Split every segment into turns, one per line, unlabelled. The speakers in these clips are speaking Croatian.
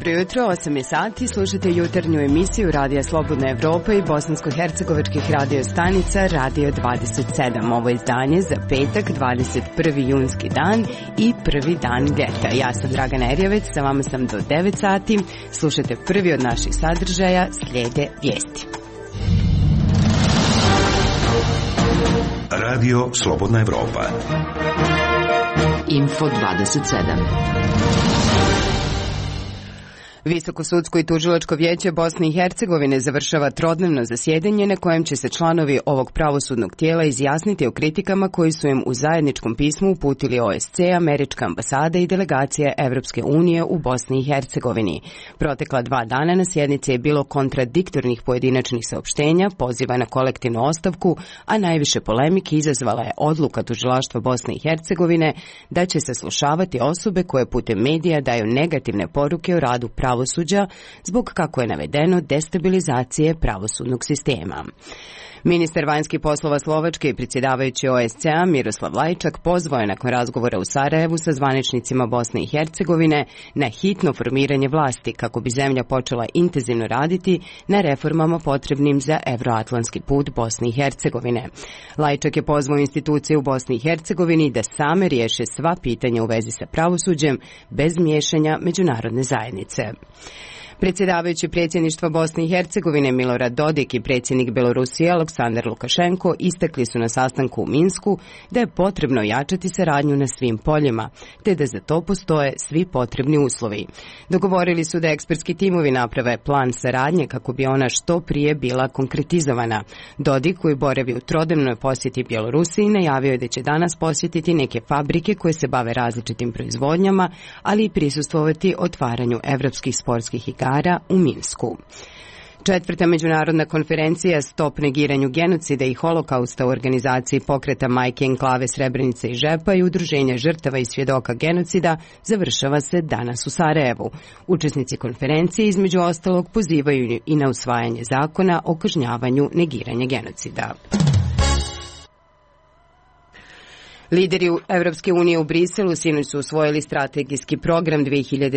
Dobro jutro, 8 je sati, slušate jutarnju emisiju Radija Slobodna Evropa i bosansko-hercegovačkih radio stanica Radio 27. Ovo je izdanje za petak, 21. junski dan i prvi dan ljeta. Ja sam Dragana Erjevec, sa vama sam do 9 sati, slušate prvi od naših sadržaja, slijede vijesti.
Radio Slobodna Evropa.
Info 27.
Visoko sudsko i tužilačko vijeće Bosne i Hercegovine završava trodnevno zasjedanje na kojem će se članovi ovog pravosudnog tijela izjasniti o kritikama koji su im u zajedničkom pismu uputili OSCE, Američka ambasada i delegacija Evropske unije u Bosni i Hercegovini. Protekla 2 dana na sjednici je bilo kontradiktornih pojedinačnih saopštenja, poziva na kolektivnu ostavku, a najviše polemike izazvala je odluka tužilaštva Bosne i Hercegovine da će saslušavati osobe koje putem medija daju negativne poruke o radu pravosuđa zbog, kako je navedeno, destabilizacije pravosudnog sistema. Ministar vanjskih poslova Slovačke i predsjedavajući OSCE-a Miroslav Lajčak pozvao je nakon razgovora u Sarajevu sa zvaničnicima Bosne i Hercegovine na hitno formiranje vlasti kako bi zemlja počela intenzivno raditi na reformama potrebnim za evroatlantski put Bosne i Hercegovine. Lajčak je pozvao institucije u Bosni i Hercegovini da same riješe sva pitanja u vezi sa pravosuđem bez miješanja međunarodne zajednice. Predsjedavajući predsjedništva Bosne i Hercegovine Milorad Dodik i predsjednik Belorusije Aleksandar Lukašenko istakli su na sastanku u Minsku da je potrebno jačati saradnju na svim poljima, te da za to postoje svi potrebni uslovi. Dogovorili su da ekspertski timovi naprave plan saradnje kako bi ona što prije bila konkretizovana. Dodik, koji boravi u trodnevnoj posjeti Bjelorusiji, najavio je da će danas posjetiti neke fabrike koje se bave različitim proizvodnjama, ali i prisustvovati otvaranju evropskih sportskih igara u Minsku. 4. međunarodna konferencija Stop negiranju genocida i holokausta u organizaciji pokreta Majke Enklave Srebrenice i Žepa i udruženja žrtava i svjedoka genocida završava se danas u Sarajevu. Učesnici konferencije između ostalog pozivaju i na usvajanje zakona o kažnjavanju negiranja genocida. Lideri Evropske unije u Briselu sinoć su usvojili strategijski program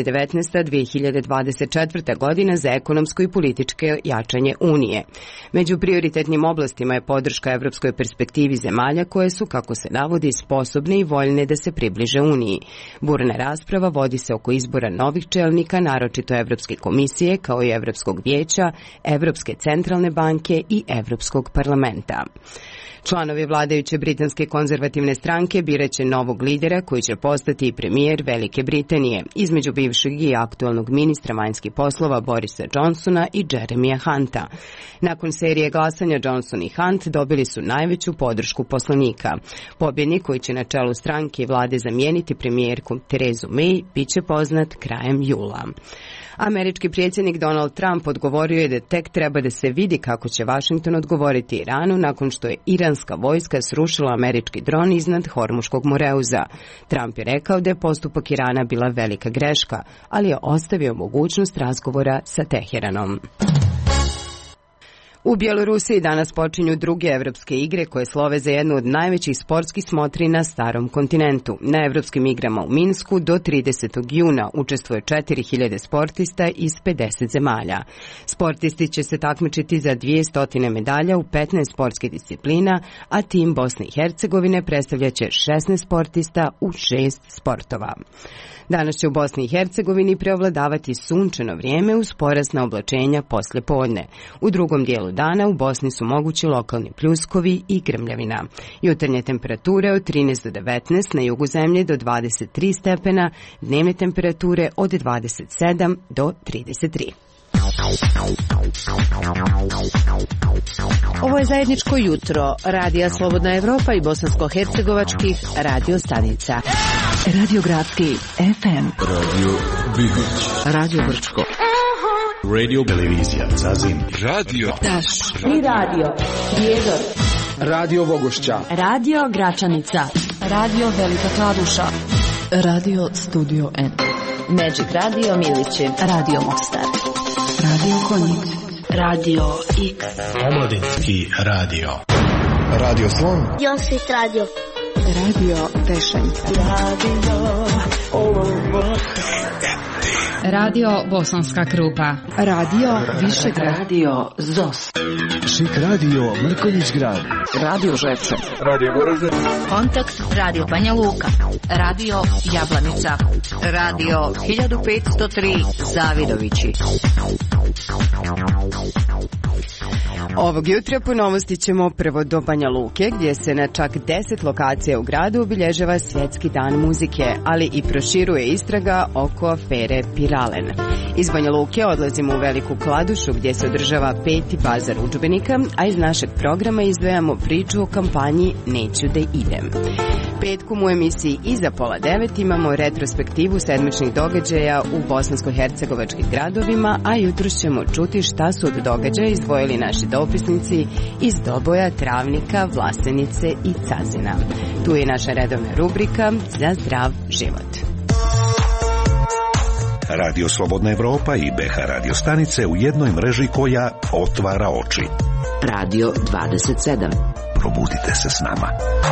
2019-2024. godina za ekonomsko i političko jačanje Unije. Među prioritetnim oblastima je podrška evropskoj perspektivi zemalja koje su, kako se navodi, sposobne i voljne da se približe Uniji. Burna rasprava vodi se oko izbora novih čelnika, naročito Evropske komisije, kao i Evropskog vijeća, Evropske centralne banke i Evropskog parlamenta. Članovi vladajuće britanske konzervativne stranke biraće novog lidera koji će postati i premijer Velike Britanije, između bivšeg i aktualnog ministra vanjskih poslova Borisa Johnsona i Jeremija Hunta. Nakon serije glasanja Johnson i Hunt dobili su najveću podršku poslanika. Pobjednik koji će na čelu stranke i vlade zamijeniti premijerku Terezu May bit će poznat krajem jula. Američki predsjednik Donald Trump odgovorio je da tek treba da se vidi kako će Washington odgovoriti Iranu nakon što je iranska vojska srušila američki dron iznad Hormuškog Moreuza. Trump je rekao da je postupak Irana bila velika greška, ali je ostavio mogućnost razgovora sa Teheranom. U Bjelorusiji danas počinju druge evropske igre koje slove za jednu od najvećih sportskih smotri na starom kontinentu. Na evropskim igrama u Minsku do 30. juna učestvuje 4000 sportista iz 50 zemalja. Sportisti će se takmičiti za 200 medalja u 15 sportskih disciplina, a tim Bosne i Hercegovine predstavljaće 16 sportista u 6 sportova. Danas će u Bosni i Hercegovini preovladavati sunčano vrijeme uz porasna oblačenja poslje podne. U drugom dijelu dana u Bosni su mogući lokalni pljuskovi i grmljavina. Jutarnje temperature od 13 do 19, na jugu zemlje do 23 stepena, dnevne temperature od 27 do 33.
Ovo je zajedničko jutro Radija Slobodna Evropa i bosansko-hercegovačkih radio stanica. Radio Gradski FM,
Radio Bihoć,
Radio Brčko,
Radio Televizija Zazin, Radio
Taš
i Radio Prijedor,
Radio Vogošća,
Radio Gračanica, Radio Velika Kladuša,
Radio Studio N,
Magic Radio Milići,
Radio Mostar,
Radio Konjic, Radio X,
Omladinski radio,
Radio Slon,
Josip Radio,
Radio Pešanica,
Radio Ovo.
Radio Bosanska Krupa.
Radio Višegrad.
Radio ZOS.
Šik radio Mrkonjić Grad.
Radio Žepče.
Radio Goražde.
Kontakt Radio Banja Luka. Radio Jablanica. Radio 1503 Zavidovići.
Ovog jutra po novosti ćemo prvo do Banja Luke, gdje se na čak 10 lokacija u gradu obilježava Svjetski dan muzike, ali i proširuje istraga oko afere Piralen. Iz Banja Luke odlazimo u Veliku Kladušu, gdje se održava 5. bazar udžbenika, a iz našeg programa izdvajamo priču o kampanji Neću da idem. Petkom u emisiji Iza pola 9 imamo retrospektivu sedmičnih događaja u bosansko-hercegovačkim gradovima, a jutro ćemo čuti šta su od događaja izdvojili naši dopisnici iz Doboja, Travnika, Vlasenice i Cazina. Tu je naša redovna rubrika Za zdrav život.
Radio Slobodna Evropa i BH radio stanice u jednoj mreži koja otvara oči.
Radio 27.
Probudite se s nama.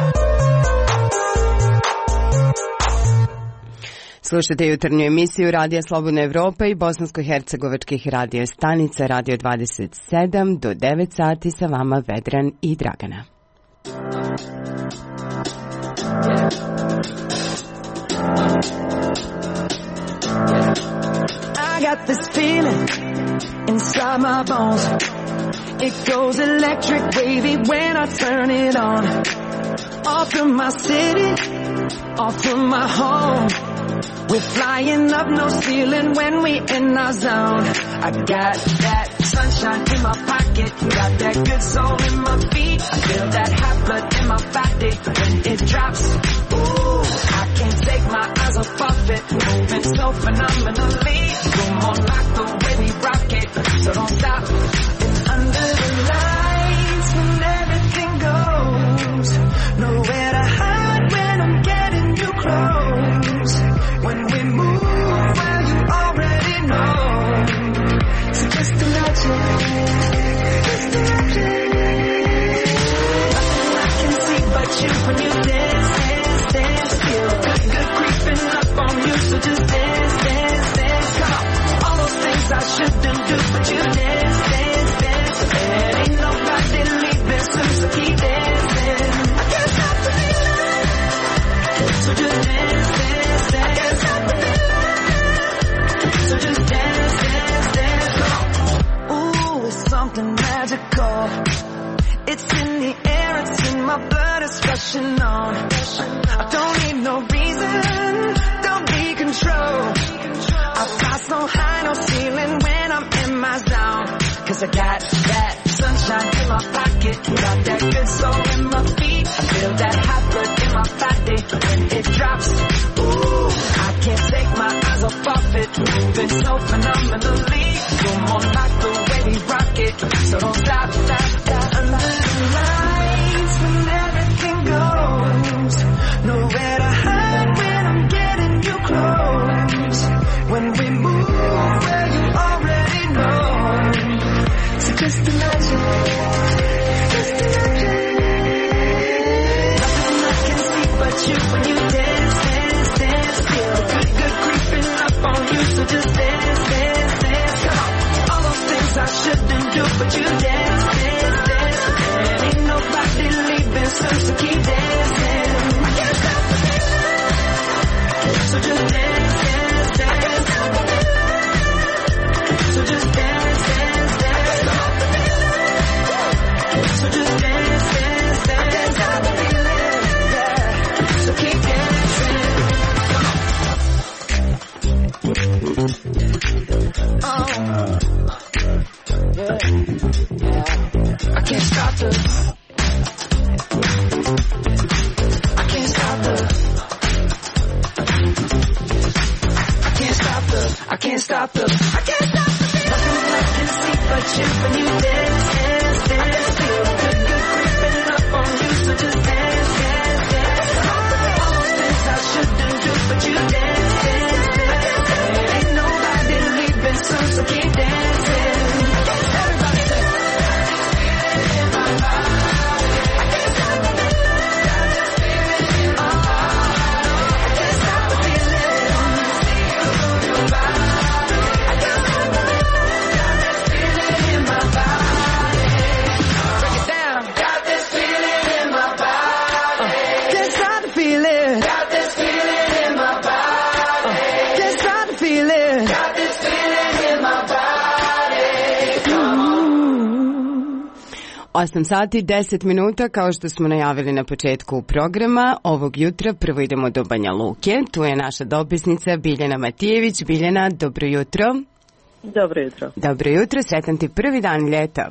Slušajte jutarnju emisiju Radija Slobodna Evropa i bosansko-hercegovačkih radio stanica Radio 27 do 9 sati sa vama Vedran i Dragana.
I got this feeling inside my bones. It goes electric wavy when I turn it on. Off from my city, off from my home. We're flying up, no ceiling when we in our zone. I got that sunshine in my pocket, got that good soul in my feet. I feel that hot blood in my body when it drops. Ooh, I can't take my eyes off it, moving so phenomenally. Come on, like the way we rock it, so don't stop. And under the lights when everything goes, nowhere to hide when I'm getting you close. When we move, well, you already know. So just imagine, just imagine. Nothing I can see but you when you dance, dance, dance. Feel good creeping up on you, so just dance, dance, dance. Come on, all those things I shouldn't do, but you dance, dance, dance. And ain't nobody leaving soon, so keep dancing. I can't stop the feeling, so just dance, dance, dance. So just dance, dance, dance, come on. Ooh, it's something magical. It's in the air, it's in my blood, it's rushing on. I don't need no reason, don't be control. I fly so high, no ceiling when I'm in my zone. Cause I got that sunshine in my pocket, got that good soul in my feet. I feel that hot blood in my body when it drops. Ooh, I can't take my eyes off it, moving so phenomenally. You're more like the way we rock it, so don't stop, stop, stop. Under the lights when everything goes, nowhere to hide when I'm getting you close. When we move, well, you already know. So just imagine, just imagine. Nothing I can see but you when you dance, dance, dance. Feel good, good creeping up on you, so just dance, dance, dance. Come on, all those things I shouldn't do, but you dance, dance, dance. And ain't nobody leaving soon, so keep dancing. I can't stop the feeling, so just dance, dance, dance. I can't stop the feeling, so just dance, dance, dance. So just dance, dance, dance. I can't stop the feeling, yeah. So keep dancing. Oh, yeah, yeah. I can't stop the. I can't stop the. I can't stop the. I can't stop the. I can't stop the. Nothing I can see but you when you dance, dance, dance. Feel good, good creeping up on you, so just dance, dance, dance. All those things I shouldn't do, but you dance, dance, dance. Ain't nobody leaving soon, so keep dancing. Everybody say, I can't stop the feeling. Oh, I can't stop the feeling.
8 sati 10 minuta, kao što smo najavili na početku programa. Ovog jutra prvo idemo do Banja Luke. Tu je naša dopisnica Biljana Matijević. Biljana, dobro jutro.
Dobro jutro.
Dobro jutro, sretan ti prvi dan ljeta.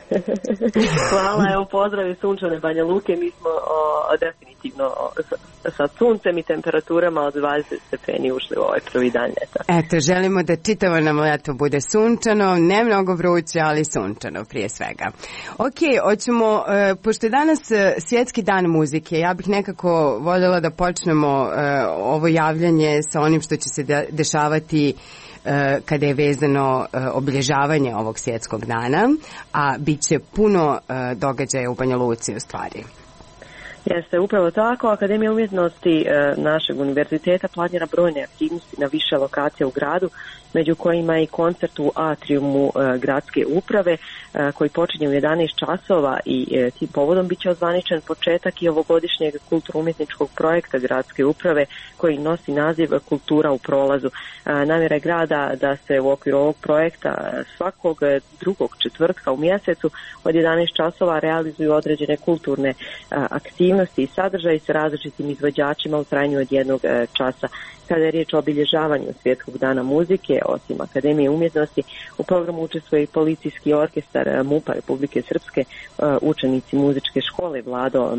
Hvala, evo pozdrav iz sunčane Banja Luke. Mi smo definitivno sa suncem i temperaturama od 20 stepeni ušli u ovaj prvi dan ljeta.
Eto, želimo da čitavo nam ljeto bude sunčano, ne mnogo vruće, ali sunčano prije svega. Ok, hoćemo, pošto je danas svjetski dan muzike, ja bih nekako voljela da počnemo ovo javljanje sa onim što će se dešavati kada je vezano obilježavanje ovog svjetskog dana, a bit će puno događaja u Banja Luci u stvari.
Jeste, upravo tako. Akademija umjetnosti našeg univerziteta planira brojne aktivnosti na više lokacija u gradu, među kojima i koncert u atriumu gradske uprave koji počinje u 11 časova i tim povodom bit će ozvaničen početak i ovogodišnjeg kulturno-umjetničkog projekta gradske uprave koji nosi naziv Kultura u prolazu. Namjera je grada da se u okviru ovog projekta svakog drugog četvrtka u mjesecu od 11 časova realizuju određene kulturne aktivnosti i sadržaji sa različitim izvođačima u trajanju od 1 časa. Kada je riječ o obilježavanju Svjetskog dana muzike, osim Akademije umjetnosti, u programu učestvuje i policijski orkestar MUP-a Republike Srpske, učenici muzičke škole Vlado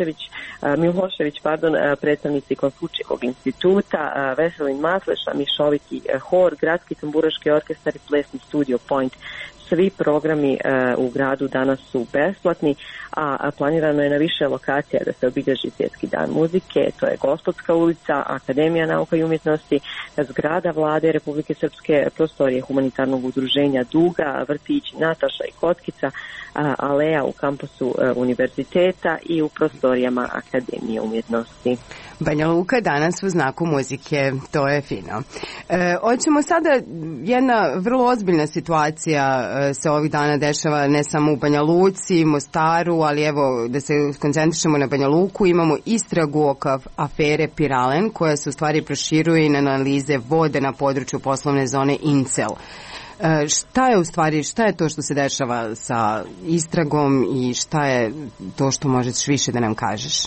Milošević, predstavnici Konfučijevog instituta, Veselin Masleša, Mišoviti hor, Gradski tamburaški orkestar i plesni studio Point. Svi programi u gradu danas su besplatni, a planirano je na više lokacija da se obilježi Svjetski dan muzike. To je Gospodska ulica, Akademija nauka i umjetnosti, zgrada Vlade Republike Srpske, prostorije humanitarnog udruženja Duga, vrtići Nataša i Kotkica, aleja u kampusu univerziteta i u prostorijama Akademije umjetnosti.
Banja Luka danas u znaku muzike, to je fino. Hoćemo sada, jedna vrlo ozbiljna situacija se ovih dana dešava ne samo u Banja Luci, Mostaru, ali evo da se koncentrišemo na Banja Luku, imamo istragu oko afere Piralen koja se u stvari proširuje i na analize vode na području poslovne zone Incel. Šta je to što se dešava sa istragom i šta je to što možeš više da nam kažeš?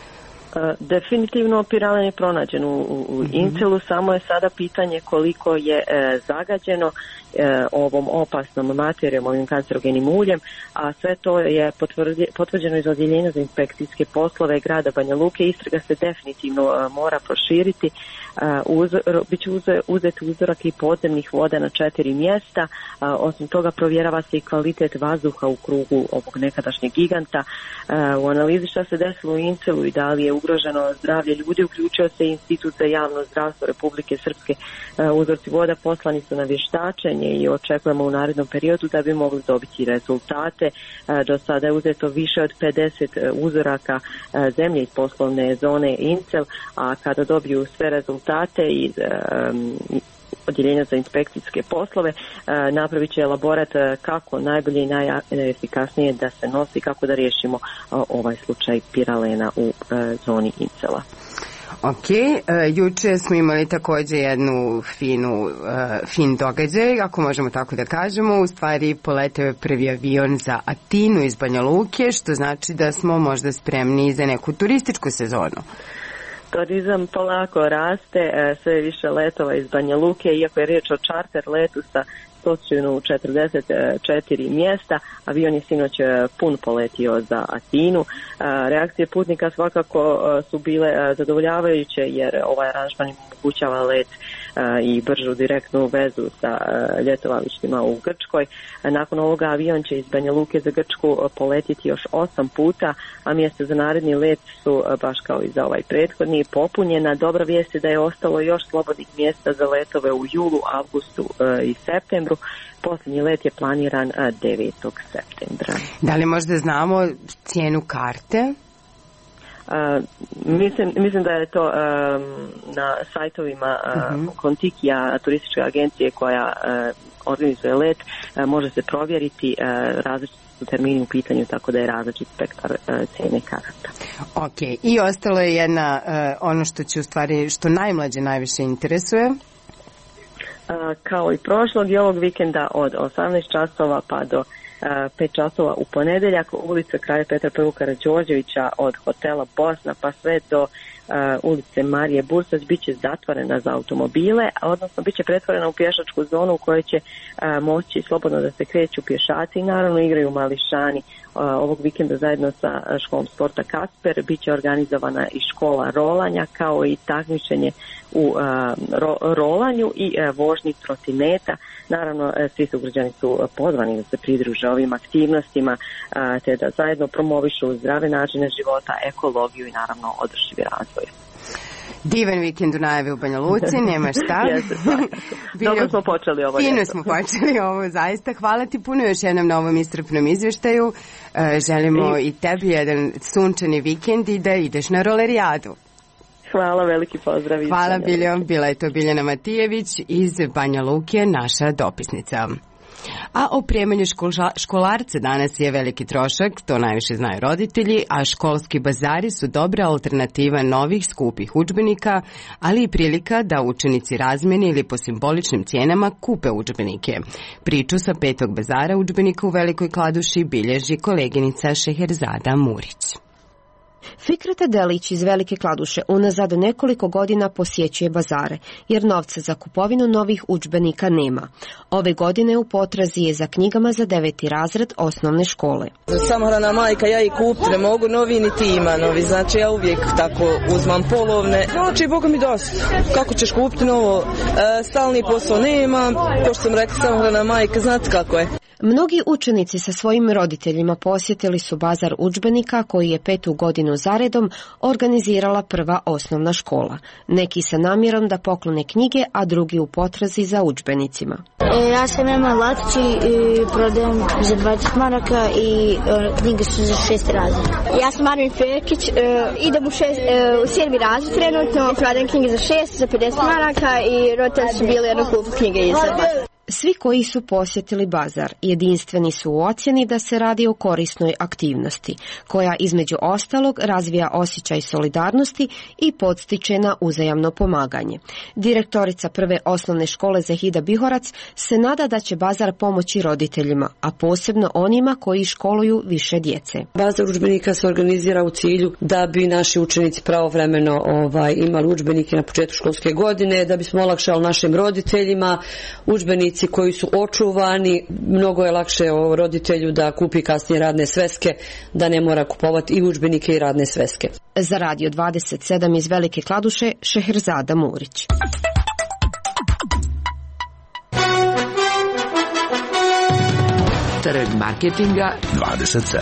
Definitivno Piralen je pronađen u Incelu, samo je sada pitanje koliko je zagađeno ovom opasnom materijom, ovim kancerogenim uljem, a sve to je potvrđeno iz odjeljenja za inspekcijske poslove grada Banja Luke. Istraga se definitivno mora proširiti. Biće uzeti uzorak i podzemnih voda na 4 mjesta. Osim toga provjerava se i kvalitet vazduha u krugu ovog nekadašnjeg giganta. U analizi šta se desilo u Incelu i da li je ugroženo zdravlje ljudi uključio se Institut za javno zdravstvo Republike Srpske. Uzorci voda poslani su na vještačenje i očekujemo u narednom periodu da bi mogli dobiti rezultate. Do sada je uzeto više od 50 uzoraka zemlje iz poslovne zone Incel, a kada dobiju sve rezultate iz odjeljenja za inspekcijske poslove, napravit će elaborat kako najbolje i najefikasnije da se nosi, kako da riješimo ovaj slučaj Piralena u zoni Incela.
Ok, juče smo imali također jednu fin događaj, ako možemo tako da kažemo. U stvari poletio je prvi avion za Atinu iz Banja Luke, što znači da smo možda spremni za neku turističku sezonu.
Turizam polako raste, sve više letova iz Banja Luke, iako je riječ o čarter letu sa točinu 44 mjesta. Avion je sinoć pun poletio za Atinu. Reakcije putnika svakako su bile zadovoljavajuće jer ovaj aranžman omogućava let i bržu direktnu vezu sa ljetovalištima u Grčkoj. Nakon ovoga avion će iz Banja Luke za Grčku poletiti još 8 puta, a mjesta za naredni let su, baš kao i za ovaj prethodni, popunjena. Dobra vijest je da je ostalo još slobodnih mjesta za letove u julu, avgustu i septembru. Posljednji let je planiran 9. septembra.
Da li možda znamo cijenu karte?
Mislim da je to na sajtovima Kontikija, turističke agencije koja organizuje let, može se provjeriti, različiti su termini u pitanju, tako da je različit spektar cijene karata.
Ok, i ostalo je jedna, ono što će u stvari, što najmlađe najviše interesuje.
Kao i prošlog i ovog vikenda od 18 časova pa do 5 časova u ponedeljak. Ulica Kralja Petra I. Karađorđevića od hotela Bosna pa sve do ulice Marije Bursać bit će zatvorena za automobile, odnosno bit će pretvorena u pješačku zonu u kojoj će moći slobodno da se kreću pješaci i naravno igraju mališani. Ovog vikenda zajedno sa školom sporta Kasper bit će organizovana i škola rolanja kao i takmičenje u rolanju i vožnji trotineta. Naravno, svi sugrađani su pozvani da se pridruže ovim aktivnostima te da zajedno promovišu zdrave načine života, ekologiju i naravno održivi razvoj.
Divan vikend u najavi u Banja Luci, nema šta.
Dobro smo počeli ovo.
Fino smo počeli ovo, zaista. Hvala ti puno još jednom na ovom iscrpnom izvještaju. Želimo i tebi jedan sunčani vikend i da ideš na rolerijadu.
Hvala, veliki pozdrav.
Hvala Biljo, bila je to Biljana Matijević iz Banja Luke, naša dopisnica. A opremanju školarca danas je veliki trošak, to najviše znaju roditelji, a školski bazari su dobra alternativa novih skupih udžbenika, ali i prilika da učenici razmjene ili po simboličnim cijenama kupe udžbenike. Priču sa 5. bazara udžbenika u Velikoj Kladuši bilježi koleginica Šeherzada Murić.
Fikreta Delić iz Velike Kladuše unazad nekoliko godina posjećuje bazare, jer novca za kupovinu novih udžbenika nema. Ove godine u potrazi je za knjigama za 9. razred osnovne škole.
Samohrana majka, ja i kupiti ne mogu, novi niti ima novi, znači ja uvijek tako uzmam polovne. Znači, Boga mi dosta. Kako ćeš kupiti novo? Stalni posao nema, ko što sam rekla, samohrana majka, znate kako je.
Mnogi učenici sa svojim roditeljima posjetili su bazar udžbenika koji je 5. godinu zaredom organizirala prva osnovna škola. Neki sa namjerom da poklone knjige, a drugi u potrazi za udžbenicima.
Ja sam Ema Latić i prodajem za 20 maraka i knjige su za 6. razred. Ja sam Marvin Fekić, idem u 7. razred trenutno, prodajem knjige za 6, za 50 maraka i roditelji su bili jedno kupu knjige i za 20.
Svi koji su posjetili bazar jedinstveni su u ocjeni da se radi o korisnoj aktivnosti, koja između ostalog razvija osjećaj solidarnosti i podstiče na uzajamno pomaganje. Direktorica prve osnovne škole Zahida Bihorac se nada da će bazar pomoći roditeljima, a posebno onima koji školuju više djece.
Bazar udžbenika se organizira u cilju da bi naši učenici pravovremeno imali udžbenike na početku školske godine, da bismo olakšali našim roditeljima udžbenici koji su očuvani. Mnogo je lakše roditelju da kupi kasnije radne sveske, da ne mora kupovati i udžbenike i radne sveske.
Za Radio 27 iz Velike Kladuše, Šeherzada Murić.
Trg marketinga
27.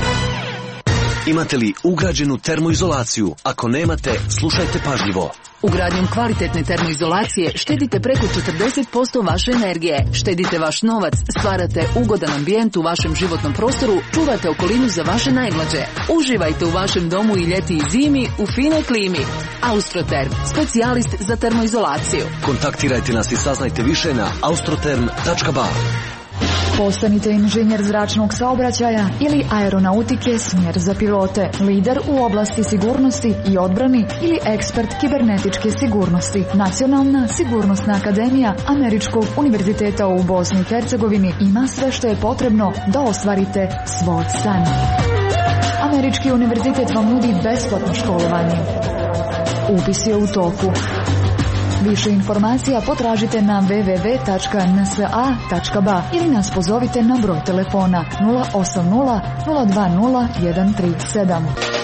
Imate li ugrađenu termoizolaciju? Ako nemate, slušajte pažljivo.
Ugradnjom kvalitetne termoizolacije štedite preko 40% vaše energije, štedite vaš novac, stvarate ugodan ambijent u vašem životnom prostoru, čuvate okolinu za vaše najmlađe. Uživajte u vašem domu i ljeti i zimi u finoj klimi. Austroterm, specijalist za termoizolaciju.
Kontaktirajte nas i saznajte više na austroterm.ba.
Postanite inženjer zračnog saobraćaja ili aeronautike, smjer za pilote, lider u oblasti sigurnosti i odbrani ili ekspert kibernetičke sigurnosti. Nacionalna sigurnosna akademija Američkog univerziteta u Bosni i Hercegovini ima sve što je potrebno da ostvarite svoj san. Američki univerzitet vam nudi besplatno školovanje. Upis je u toku. Više informacija potražite na www.nsa.ba ili nas pozovite na broj telefona 080 020 137.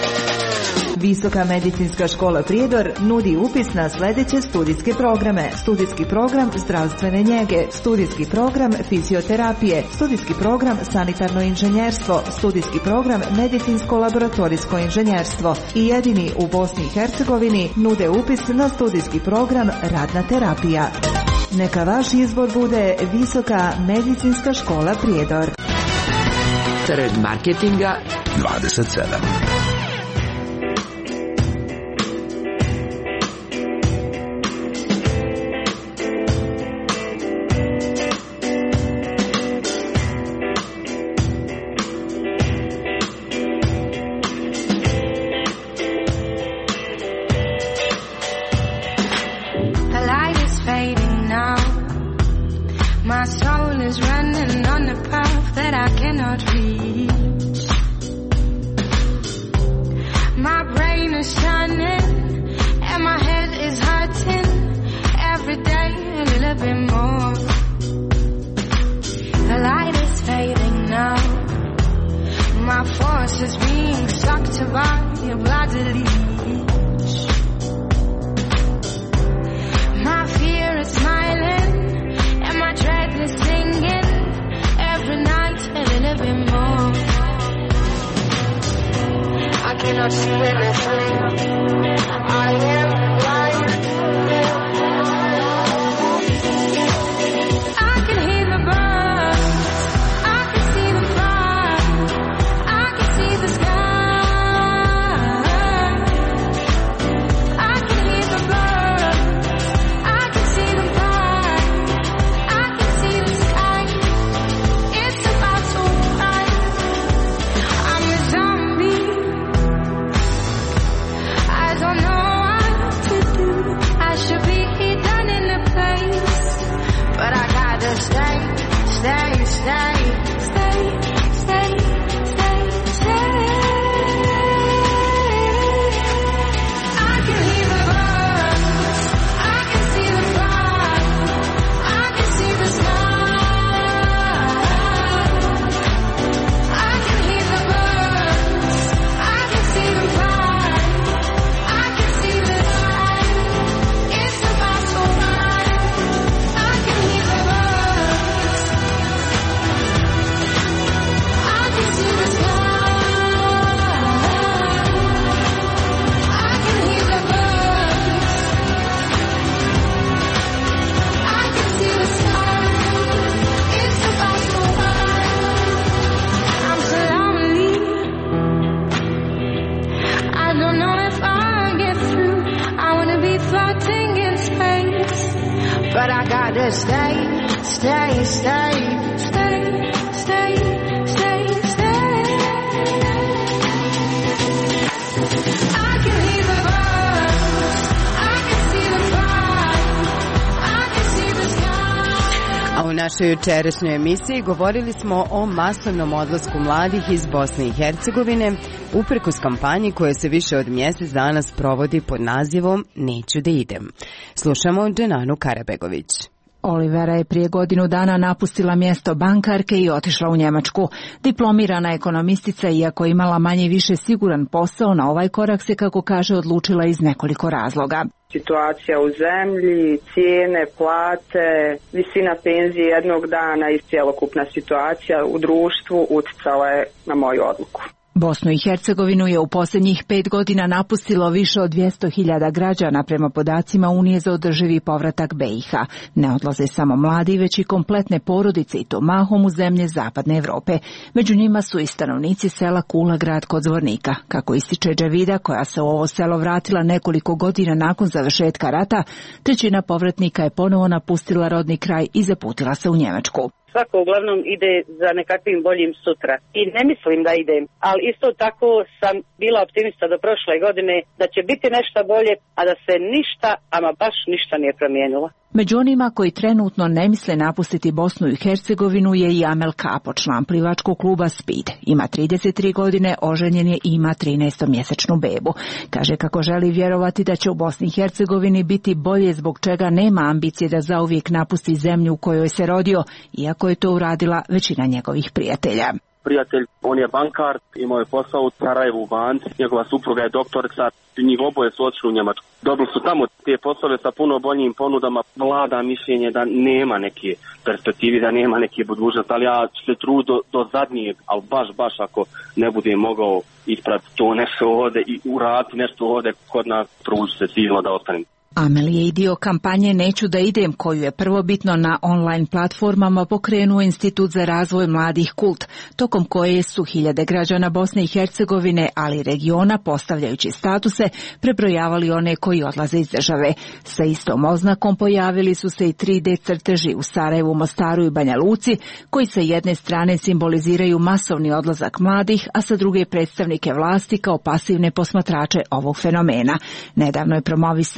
Visoka medicinska škola Prijedor nudi upis na sljedeće studijske programe. Studijski program zdravstvene njege, studijski program fizioterapije, studijski program sanitarno inženjerstvo, studijski program medicinsko-laboratorijsko inženjerstvo i jedini u Bosni i Hercegovini nude upis na studijski program radna terapija. Neka vaš izbor bude Visoka medicinska škola Prijedor.
Trg marketinga
27.
My soul is running on a path that I cannot reach. My brain is shining and my head is hurting every day a little bit more. The light is fading now. My force is being sucked by a bloody leech. My fear is smiling and my dread is singing every night a little bit more. I cannot see anything. I am blind. I can hear the birds. I can see them fly. I can see the sky. I can hear the birds. I can see them fly. I can see the sky. It's about to rise. I'm a zombie. I don't know what to do. I should be done in a place, but I gotta stay, stay, stay, stay, stay, stay, stay. I can hear the birds. I can see the fly. I can see the sky. I can hear the birds. I can see them fly. I can see the sky. It's about to rise. I can hear the birds. I can see the sky. I can hear the birds. I can see the sky. It's about to rise. I'm so lonely. I don't know if I'll get through. I wanna be floating in space, but I gotta stay, stay, stay, stay, stay, stay, stay. I can hear the birds. I can see them fly. I can see the sky.
A u našoj jučerašnjoj emisiji govorili smo o masovnom odlasku mladih iz Bosne i Hercegovine uprkos kampanji koja se više od mjesec dana sprovodi pod nazivom Neću da idem. Slušamo Dženanu Karabegović.
Olivera je prije godinu dana napustila mjesto bankarke i otišla u Njemačku. Diplomirana ekonomistica, iako je imala manje više siguran posao, na ovaj korak se, kako kaže, odlučila iz nekoliko razloga.
Situacija u zemlji, cijene, plate, visina penzije jednog dana i cjelokupna situacija u društvu utjecala je na moju odluku.
Bosnu i Hercegovinu je u posljednjih 5 godina napustilo više od 200.000 građana prema podacima Unije za održivi povratak BiH. Ne odlaze samo mladi, već i kompletne porodice, i to mahom u zemlje Zapadne Evrope. Među njima su i stanovnici sela Kula, grad kod Zvornika. Kako ističe Džavida, koja se u ovo selo vratila nekoliko godina nakon završetka rata, 1/3 povratnika je ponovo napustila rodni kraj i zaputila se u Njemačku.
Svako uglavnom ide za nekakvim boljim sutra. I ne mislim da idem, ali isto tako sam bila optimista do prošle godine da će biti nešto bolje, a da se ništa, ama baš ništa nije promijenilo.
Među onima koji trenutno ne misle napustiti Bosnu i Hercegovinu je i Amel Kapo, član plivačkog kluba Speed. Ima 33 godine, oženjen je i ima 13-mjesečnu bebu. Kaže kako želi vjerovati da će u Bosni i Hercegovini biti bolje, zbog čega nema ambicije da zauvijek napusti zemlju u kojoj se rodio, iako je to uradila većina njegovih prijatelja.
Prijatelj, on je bankar, imao je posao u Sarajevu u banci, njegova supruga je doktorica, njih oboje su otišli u Njemačku. Dobili su tamo te poslove sa puno boljim ponudama, vlada mišljenje da nema neke perspektivi, da nema neke budućnosti, ali ja ću se truditi do zadnjeg, ali baš ako ne budem mogao ispraviti to nešto ovdje i uraditi nešto ovdje kod nas, trudit ću se sigurno da ostanem.
Amel je i dio kampanje Neću da idem, koju je prvobitno na online platformama pokrenuo Institut za razvoj mladih Kult, tokom koje su hiljade građana Bosne i Hercegovine, ali i regiona, postavljajući statuse, prebrojavali one koji odlaze iz države. Sa istom oznakom pojavili su se i 3D crteži u Sarajevu, Mostaru i Banja Luci, koji sa jedne strane simboliziraju masovni odlazak mladih, a sa druge predstavnike vlasti kao pasivne posmatrače ovog fenomena. Nedavno je promovisan i video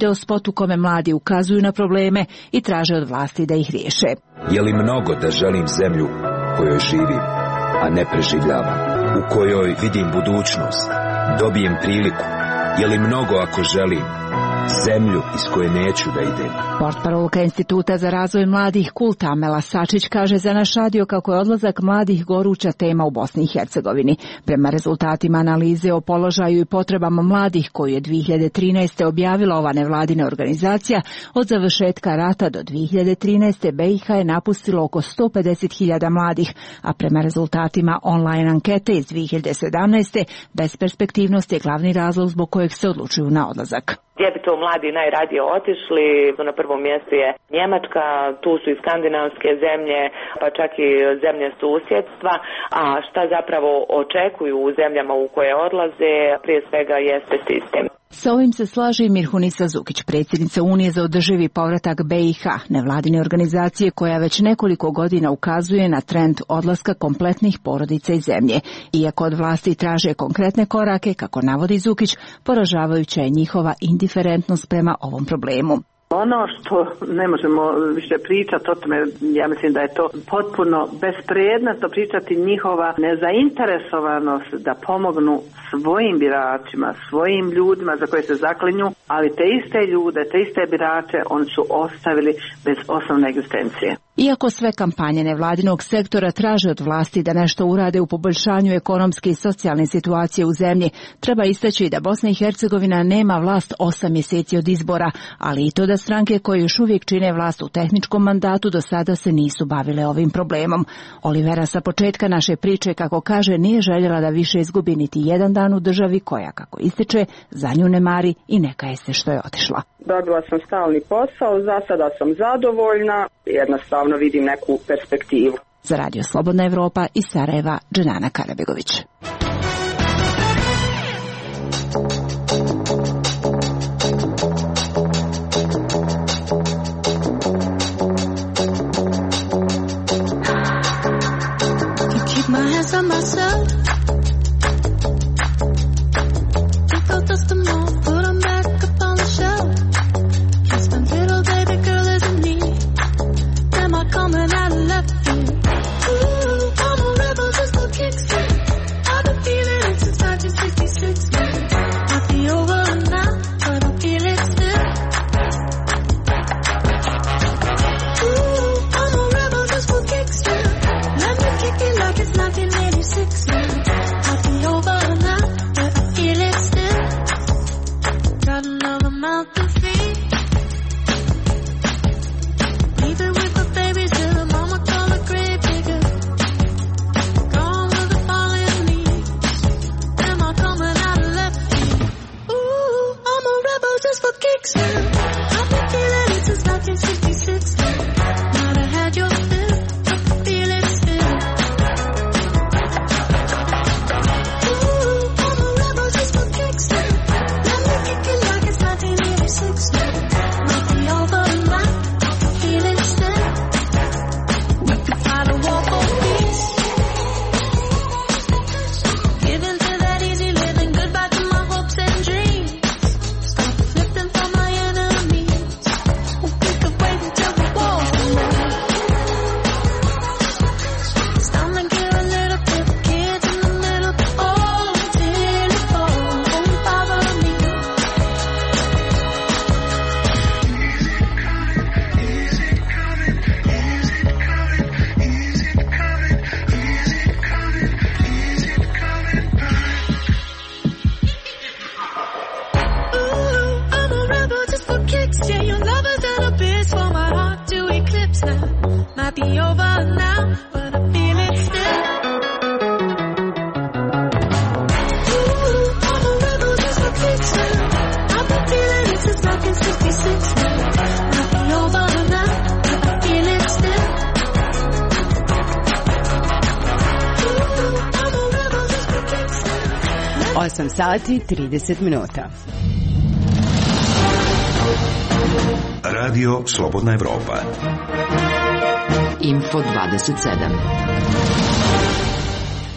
video spot u kome mladi ukazuju na probleme i traže od vlasti da ih riješe.
Je li mnogo da želim zemlju kojoj živim, a ne preživljavam, u kojoj vidim budućnost, dobijem priliku? Je li mnogo ako želim zemlju iz koje neću da idem?
Portparolka Instituta za razvoj mladih Kulta Amela Sačić kaže za naš radio kako je odlazak mladih goruća tema u Bosni i Hercegovini. Prema rezultatima analize o položaju i potrebama mladih koju je 2013. objavila ova nevladina organizacija, od završetka rata do 2013. BiH je napustilo oko 150.000 mladih, a prema rezultatima online ankete iz 2017. besperspektivnost je glavni razlog zbog kojeg se odlučuju na odlazak.
Gdje bi to mladi najradije otišli? Na prvom mjestu je Njemačka, tu su i skandinavske zemlje, pa čak i zemlje susjedstva. A šta zapravo očekuju u zemljama u koje odlaze, prije svega jeste sistem.
Sa ovim se slaže i Mirhunisa Zukić, predsjednica Unije za održivi povratak BiH, nevladine organizacije koja već nekoliko godina ukazuje na trend odlaska kompletnih porodica iz zemlje. Iako od vlasti traže konkretne korake, kako navodi Zukić, poražavajuća je njihova indiferentnost prema ovom problemu.
Ono što ne možemo više pričati o tome, ja mislim da je to potpuno bespredmetno pričati, njihova nezainteresovanost da pomognu svojim biračima, svojim ljudima za koje se zaklinju, ali te iste ljude, te iste birače oni su ostavili bez osnovne egzistencije.
Iako sve kampanje nevladinog sektora traže od vlasti da nešto urade u poboljšanju ekonomske i socijalne situacije u zemlji, treba istaći da Bosna i Hercegovina nema vlast 8 mjeseci od izbora, ali i to da stranke koje još uvijek čine vlast u tehničkom mandatu do sada se nisu bavile ovim problemom. Olivera sa početka naše priče, kako kaže, nije željela da više izgubi niti jedan dan u državi koja, kako ističe, za nju ne mari i neka je se što je otišla.
Dobila sam stalni posao, za sada sam zadovoljna, jednostavno vidim neku perspektivu.
Za Radio Slobodna Evropa iz Sarajeva, Dženana Karabegović.
Sati 30 minuta.
Radio Slobodna Evropa.
Info 27.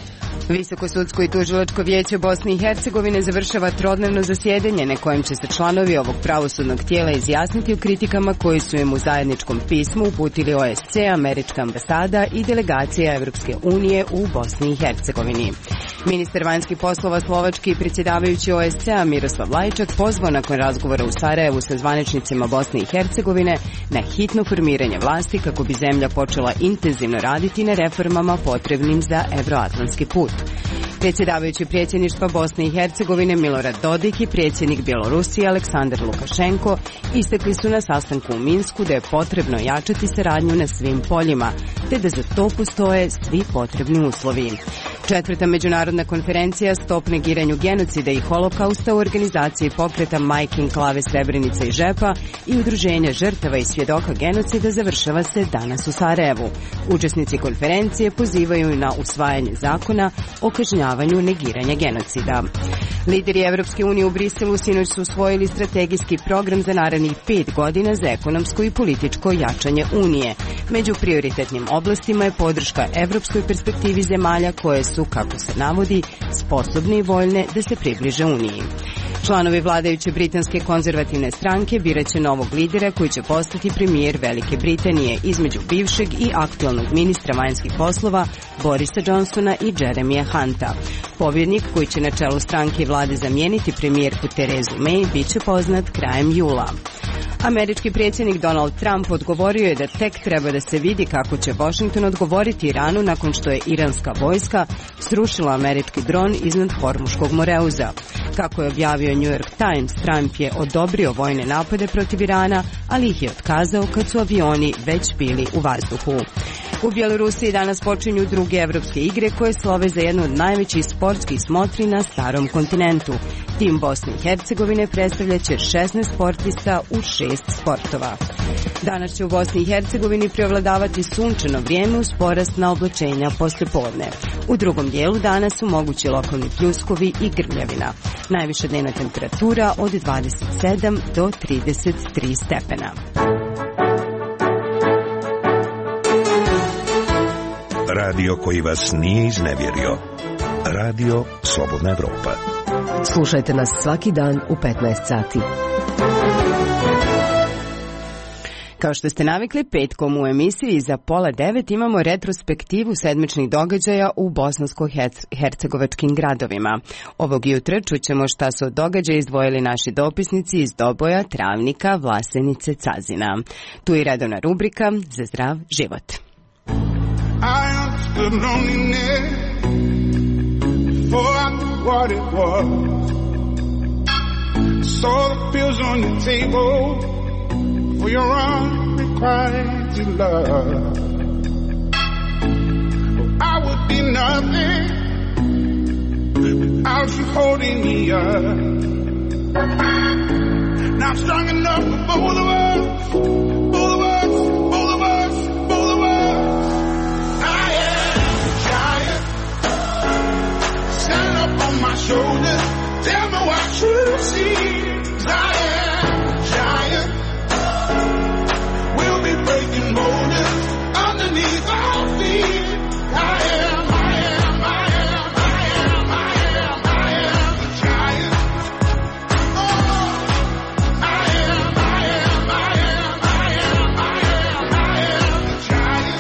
Visoko sudsko i tužilačko vijeće Bosne i Hercegovine završava trodnevno zasjedanje na kojem će se članovi ovog pravosudnog tijela izjasniti o kritikama koji su im u zajedničkom pismu uputili OSCE, Američka ambasada i delegacija Evropske unije u Bosni i Hercegovini. Ministar vanjskih poslova Slovačke i predsjedavajući OSCE-a Miroslav Lajčak pozvao nakon razgovora u Sarajevu sa zvaničnicima Bosne i Hercegovine na hitno formiranje vlasti kako bi zemlja počela intenzivno raditi na reformama potrebnim za evroatlantski put. Predsjedavajući predsjedništva Bosne i Hercegovine Milorad Dodik i predsjednik Bjelorusije Aleksandar Lukašenko istakli su na sastanku u Minsku da je potrebno jačati saradnju na svim poljima, te da za to postoje svi potrebni uslovi. Četvrta međunarodna konferencija Stop negiranju genocida i holokausta u organizaciji pokreta Majkin Klave Srebrenica i Žepa i udruženja žrtava i svjedoka genocida završava se danas u Sarajevu. Učesnici konferencije pozivaju na usvajanje zakona o kažnjavanju negiranja genocida. Lideri Evropske unije u Briselu sinoć su usvojili strategijski program za narednih 5 godina za ekonomsko i političko jačanje Unije. Među prioritetnim oblastima je podrška evropskoj perspektivi zemalja koje su, kako se navodi, sposobne i voljne da se približe Uniji. Članovi vladajuće britanske konzervativne stranke biraće novog lidera koji će postati premijer Velike Britanije između bivšeg i aktualnog ministra vanjskih poslova Borisa Johnsona i Jeremija Hunta. Pobjednik koji će na čelu stranke i vlade zamijeniti premijerku Terezu May bit će poznat krajem jula. Američki predsjednik Donald Trump odgovorio je da tek treba da se vidi kako će Washington odgovoriti Iranu nakon što je iranska vojska srušila američki dron iznad Hormuškog Moreuza. Kako je objavio New York Times, Trump je odobrio vojne napade protiv Irana, ali ih je otkazao kad su avioni već bili u vazduhu. U Bjelorusiji danas počinju druge evropske igre koje slove za jednu od najvećih sportskih smotri na starom kontinentu. Tim Bosne i Hercegovine predstavljaće 16 sportista u 6 sportova. Danas će u Bosni i Hercegovini preovladavati sunčano vrijeme uz porast na oblačenja poslijepodne. U drugom dijelu dana su mogući lokalni pljuskovi i grmljavina. Najviša dnevna temperatura od 27 do 33 stepena.
Radio koji vas nije iznevjerio. Radio Slobodna Evropa.
Slušajte nas svaki dan u 15 sati.
Kao što ste navikli, petkom u emisiji za 8:30 imamo retrospektivu sedmičnih događaja u bosansko-hercegovačkim gradovima. Ovog jutra čućemo šta su od događaja izdvojili naši dopisnici iz Doboja, Travnika, Vlasenice, Cazina. Tu je redovna rubrika Za zdrav život.
I understood loneliness before I knew what it was. Saw the pills on your table for your unrequited love. Well, I would be nothing without you holding me up. Now I'm strong enough for both of us, both of us, both of us, both of us. I am a giant, stand up on my shoulders, tell me what you see. I am a giant, we'll be breaking boulders underneath our feet. I am, I am, I am, I am, I am, I am a giant. Oh, I am, I am, I am, I am, I am, I am a giant.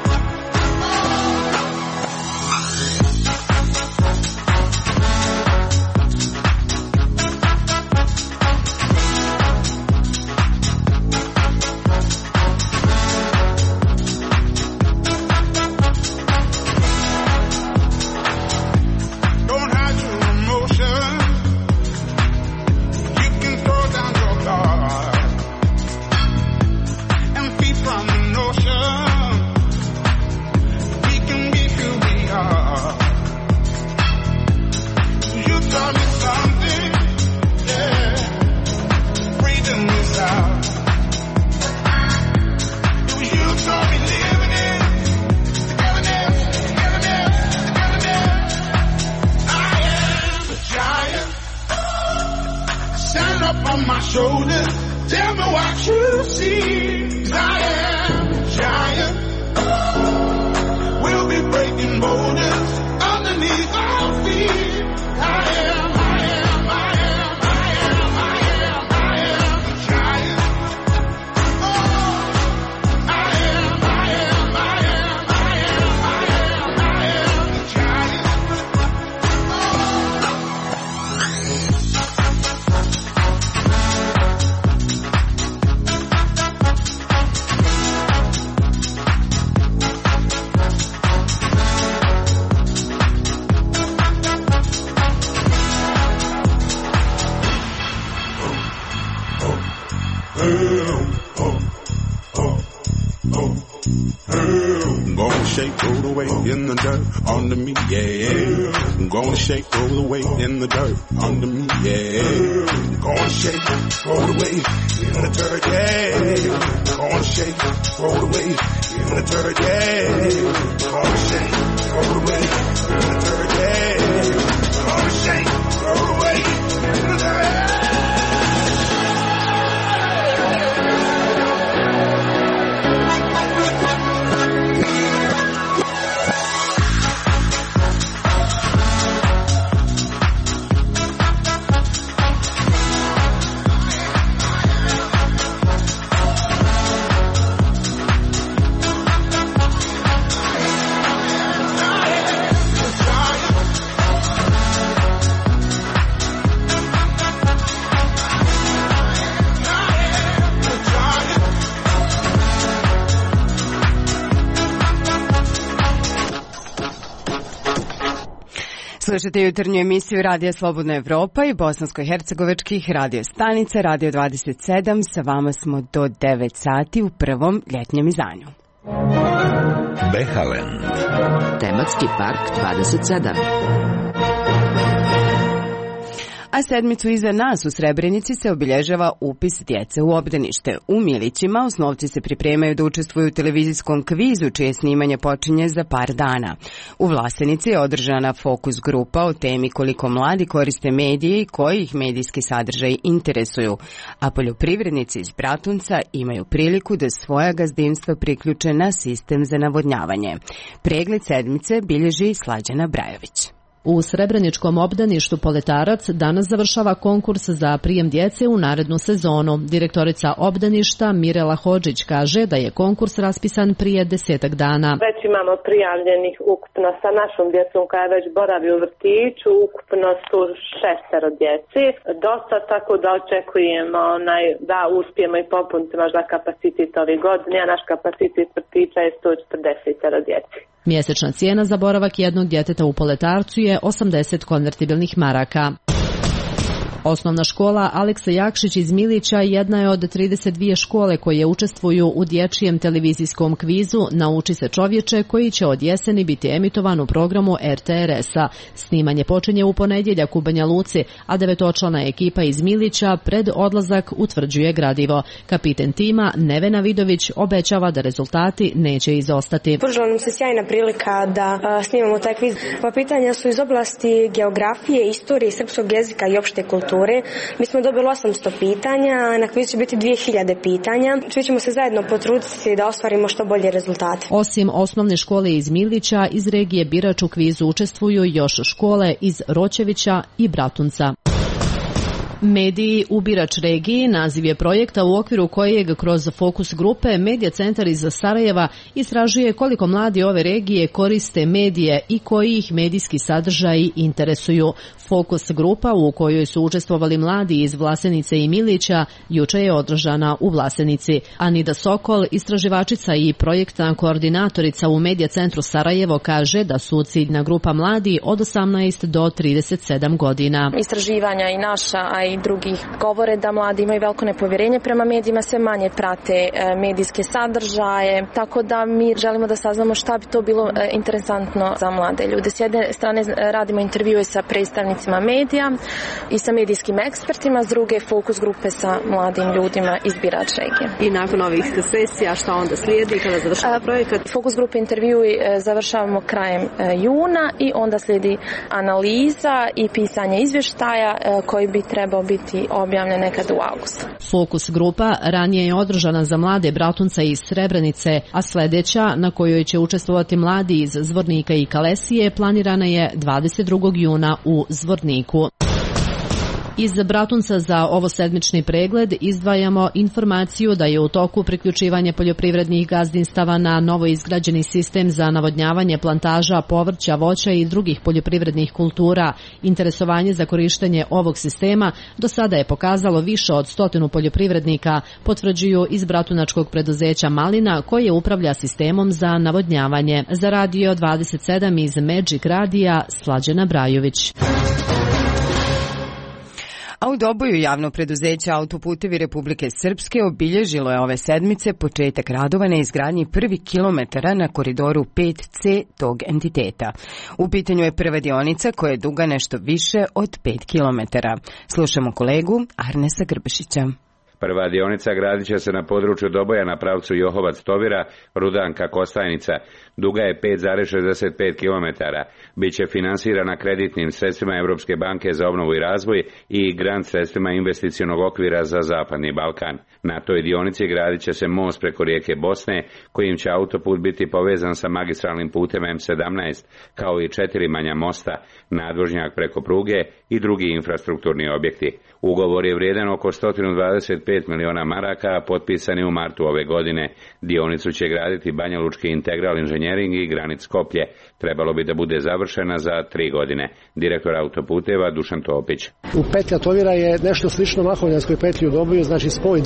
Don't hide your emotions. You can throw down your guard and feed from the notion. We can be who we are. You taught me something, yeah. Freedom is out. It was you taught me living in togetherness, togetherness, togetherness. I am a giant. Stand up on my shoulders. Tell me what you see. 'Cause I am a giant. We'll be breaking boulders underneath in the dirt under me, yeah. I'm gonna shake, throw the weight in the dirt under me, yeah. I'm gonna shake, throw the weight in the dirt, yeah. I'm gonna shake, throw the weight in the dirt, yeah. I'm gonna shake, throw the weight in the dirt, yeah. I'm gonna shake, throw the weight in the dirt.
Slušajte jutarnju emisiju Radija Slobodna Evropa i bosansko-hercegovačkih radio stanica Radio 27. Sa vama smo do 9 sati u prvom ljetnjem izdanju.
Behaland.
Tematski park 27.
A sedmicu iza nas u Srebrenici se obilježava upis djece u obdanište. U Milićima osnovci se pripremaju da učestvuju u televizijskom kvizu, čije snimanje počinje za par dana. U Vlasenici je održana fokus grupa o temi koliko mladi koriste medije i koji ih medijski sadržaj interesuju. A poljoprivrednici iz Bratunca imaju priliku da svoja gazdinstva priključe na sistem za navodnjavanje. Pregled sedmice bilježi Slađana Brajović.
U Srebreničkom obdaništu Poletarac danas završava konkurs za prijem djece u narednu sezonu. Direktorica obdaništa Mirela Hodžić kaže da je konkurs raspisan prije 10 dana.
Već imamo prijavljenih ukupno sa našom djecom koja već boravi u vrtiću, ukupno su 6 djeci. Dosta, tako da očekujemo da uspijemo i popuniti možda kapacitet ove godine, a naš kapacitet vrtića je 140 djeci.
Mjesečna cijena za boravak jednog djeteta u Poletarcu je 80 konvertibilnih maraka. Osnovna škola Aleksa Jakšić iz Milića jedna je od 32 škole koje učestvuju u dječjem televizijskom kvizu Nauči se čovječe, koji će od jeseni biti emitovan u programu RTRS-a. Snimanje počinje u ponedjeljak u Banja Luci, a 9-člana ekipa iz Milića pred odlazak utvrđuje gradivo. Kapiten tima Nevena Vidović obećava da rezultati neće izostati.
Pružila nam se sjajna prilika da snimamo taj kviz. Pa pitanja su iz oblasti geografije, istorije, srpskog jezika i opšte kulture. Mi smo dobili 800 pitanja, na kvizu će biti 2000 pitanja. Svi ćemo se zajedno potruditi da ostvarimo što bolje rezultate.
Osim osnovne škole iz Milića, iz regije Birač u kvizu učestvuju još škole iz Roćevića i Bratunca. Mediji u Birač regiji naziv je projekta u okviru kojeg kroz fokus grupe Medija centar iz Sarajeva istražuje koliko mladi ove regije koriste medije i koji ih medijski sadržaji interesuju. Fokus grupa u kojoj su učestvovali mladi iz Vlasenice i Milića juče je održana u Vlasenici. Anida Sokol, istraživačica i projektna koordinatorica u Medija centru Sarajevo, kaže da su ciljna grupa mladi od 18 do 37 godina.
Istraživanja i naša, a i drugih govore da mladi imaju veliko nepovjerenje prema medijima, sve manje prate medijske sadržaje, tako da mi želimo da saznamo šta bi to bilo interesantno za mlade ljude. S jedne strane radimo intervjue sa predstavnicima medija i sa medijskim ekspertima, s druge fokus grupe sa mladim ljudima iz Birač regije.
I nakon ovih sesija šta onda slijedi kada završava projekat?
Fokus grupe intervju završavamo krajem juna i onda slijedi analiza i pisanje izvještaja koji bi trebao biti objavljen nekad u avgustu.
Fokus grupa ranije je održana za mlade Bratunca iz Srebrenice, a sljedeća, na kojoj će učestvovati mladi iz Zvornika i Kalesije, planirana je 22. juna u Zvorniku. Iz Bratunca za ovo sedmični pregled izdvajamo informaciju da je u toku priključivanje poljoprivrednih gazdinstava na novo izgrađeni sistem za navodnjavanje plantaža, povrća, voća i drugih poljoprivrednih kultura. Interesovanje za korištenje ovog sistema do sada je pokazalo više od 100 poljoprivrednika, potvrđuju iz bratunačkog preduzeća Malina, koje upravlja sistemom za navodnjavanje. Za Radio 27 iz Magic Radija, Slađana Brajović.
A u Doboju javno preduzeće Autoputevi Republike Srpske obilježilo je ove sedmice početak radova na izgradnji 1 kilometara na koridoru 5C tog entiteta. U pitanju je prva dionica koja je duga nešto više od 5 kilometara. Slušamo kolegu Arnesa Grbešića.
Prva dionica gradit će se na području Doboja na pravcu Johovac-Tovira, Rudanka-Kostajnica. Duga je 5,65 km. Biće finansirana kreditnim sredstvima Europske banke za obnovu i razvoj i grant sredstvima investicionog okvira za Zapadni Balkan. Na toj dionici gradit će se most preko rijeke Bosne, kojim će autoput biti povezan sa magistralnim putem M17, kao i 4 manja mosta, nadvožnjak preko pruge i drugi infrastrukturni objekti. Ugovor je vrijedan oko 125 miliona maraka, potpisani u martu ove godine. Dionicu će graditi Banja Lučki Integral Inženjering i Granic Skoplje. Trebalo bi da bude završena za 3 godine. Direktor autoputeva Dušan Topić.
U petlja Tovira je nešto slično Mahovljanskoj petlji u Doboju, znači spoj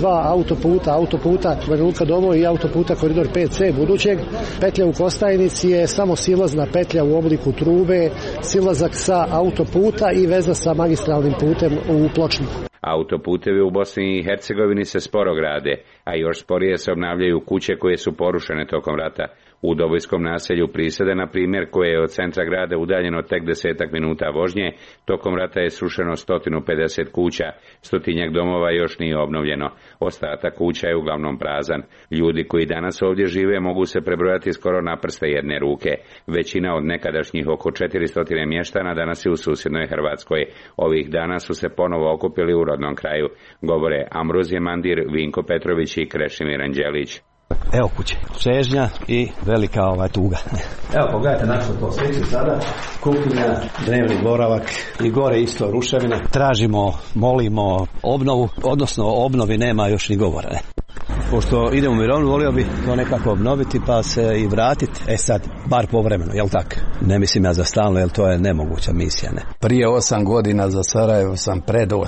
2 autoputa Banja Luka Doboj i autoputa koridor 5C budućeg. Petlja u Kostajnici je samo silazna petlja u obliku trube, silazak sa autoputa i veza sa magistralnim putem u Pločniku.
Autoputevi u Bosni i Hercegovini se sporo grade, a još sporije se obnavljaju kuće koje su porušene tokom rata. U Dobojskom naselju Prisede, na primjer, koje je od centra grada udaljeno tek 10 minuta vožnje, tokom rata je srušeno 150 kuća, 100 domova još nije obnovljeno. Ostatak kuća je uglavnom prazan. Ljudi koji danas ovdje žive mogu se prebrojati skoro na prste jedne ruke. Većina od nekadašnjih oko 400 mještana danas je u susjednoj Hrvatskoj. Ovih dana su se ponovo okupili u rodnom kraju, govore Ambrozije Mandir, Vinko Petrović i Krešimir Anđelić.
Evo kuće, čežnja i velika tuga. Evo pogledajte na što to sliči sada, kuhinja, dnevni boravak i gore isto ruševine. Tražimo, molimo obnovu, odnosno o obnovi nema još ni govora. Pošto idemo u mirovinu, volio bi to nekako obnoviti pa se i vratiti. Sad, bar povremeno, jel tak? Ne mislim ja za stalno, jer to je nemoguća misija, ne?
Prije 8 godina za Sarajevo sam predao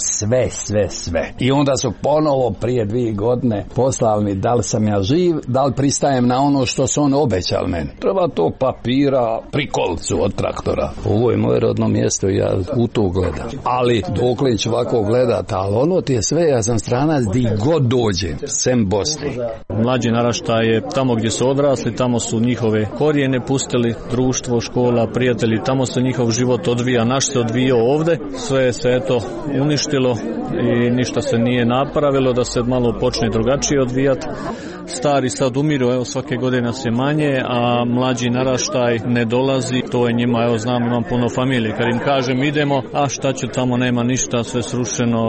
sve. I onda su ponovo prije 2 godine poslali mi da li sam ja živ, da li pristajem na ono što su on obećali meni. Treba to papira pri kolcu od traktora. Ovo je moje rodno mjesto i ja u to gledam. Ali dokle ću ovako gledat, ali ono ti je sve, ja sam stranac di god dođem, sem Bosne.
Mlađi naraštaj je tamo gdje su odrasli, tamo su njihove korijene pustili, društvo, škola, prijatelji, tamo se njihov život odvija, naš se odvijao ovdje, sve se eto uništilo i ništa se nije napravilo da se malo počne drugačije odvijati. Stari sad umiru, evo svake godine nas je manje, a mlađi naraštaj ne dolazi, to je njima, evo znam, imam puno familije, kad im kažem idemo, a šta će tamo, nema ništa, sve srušeno.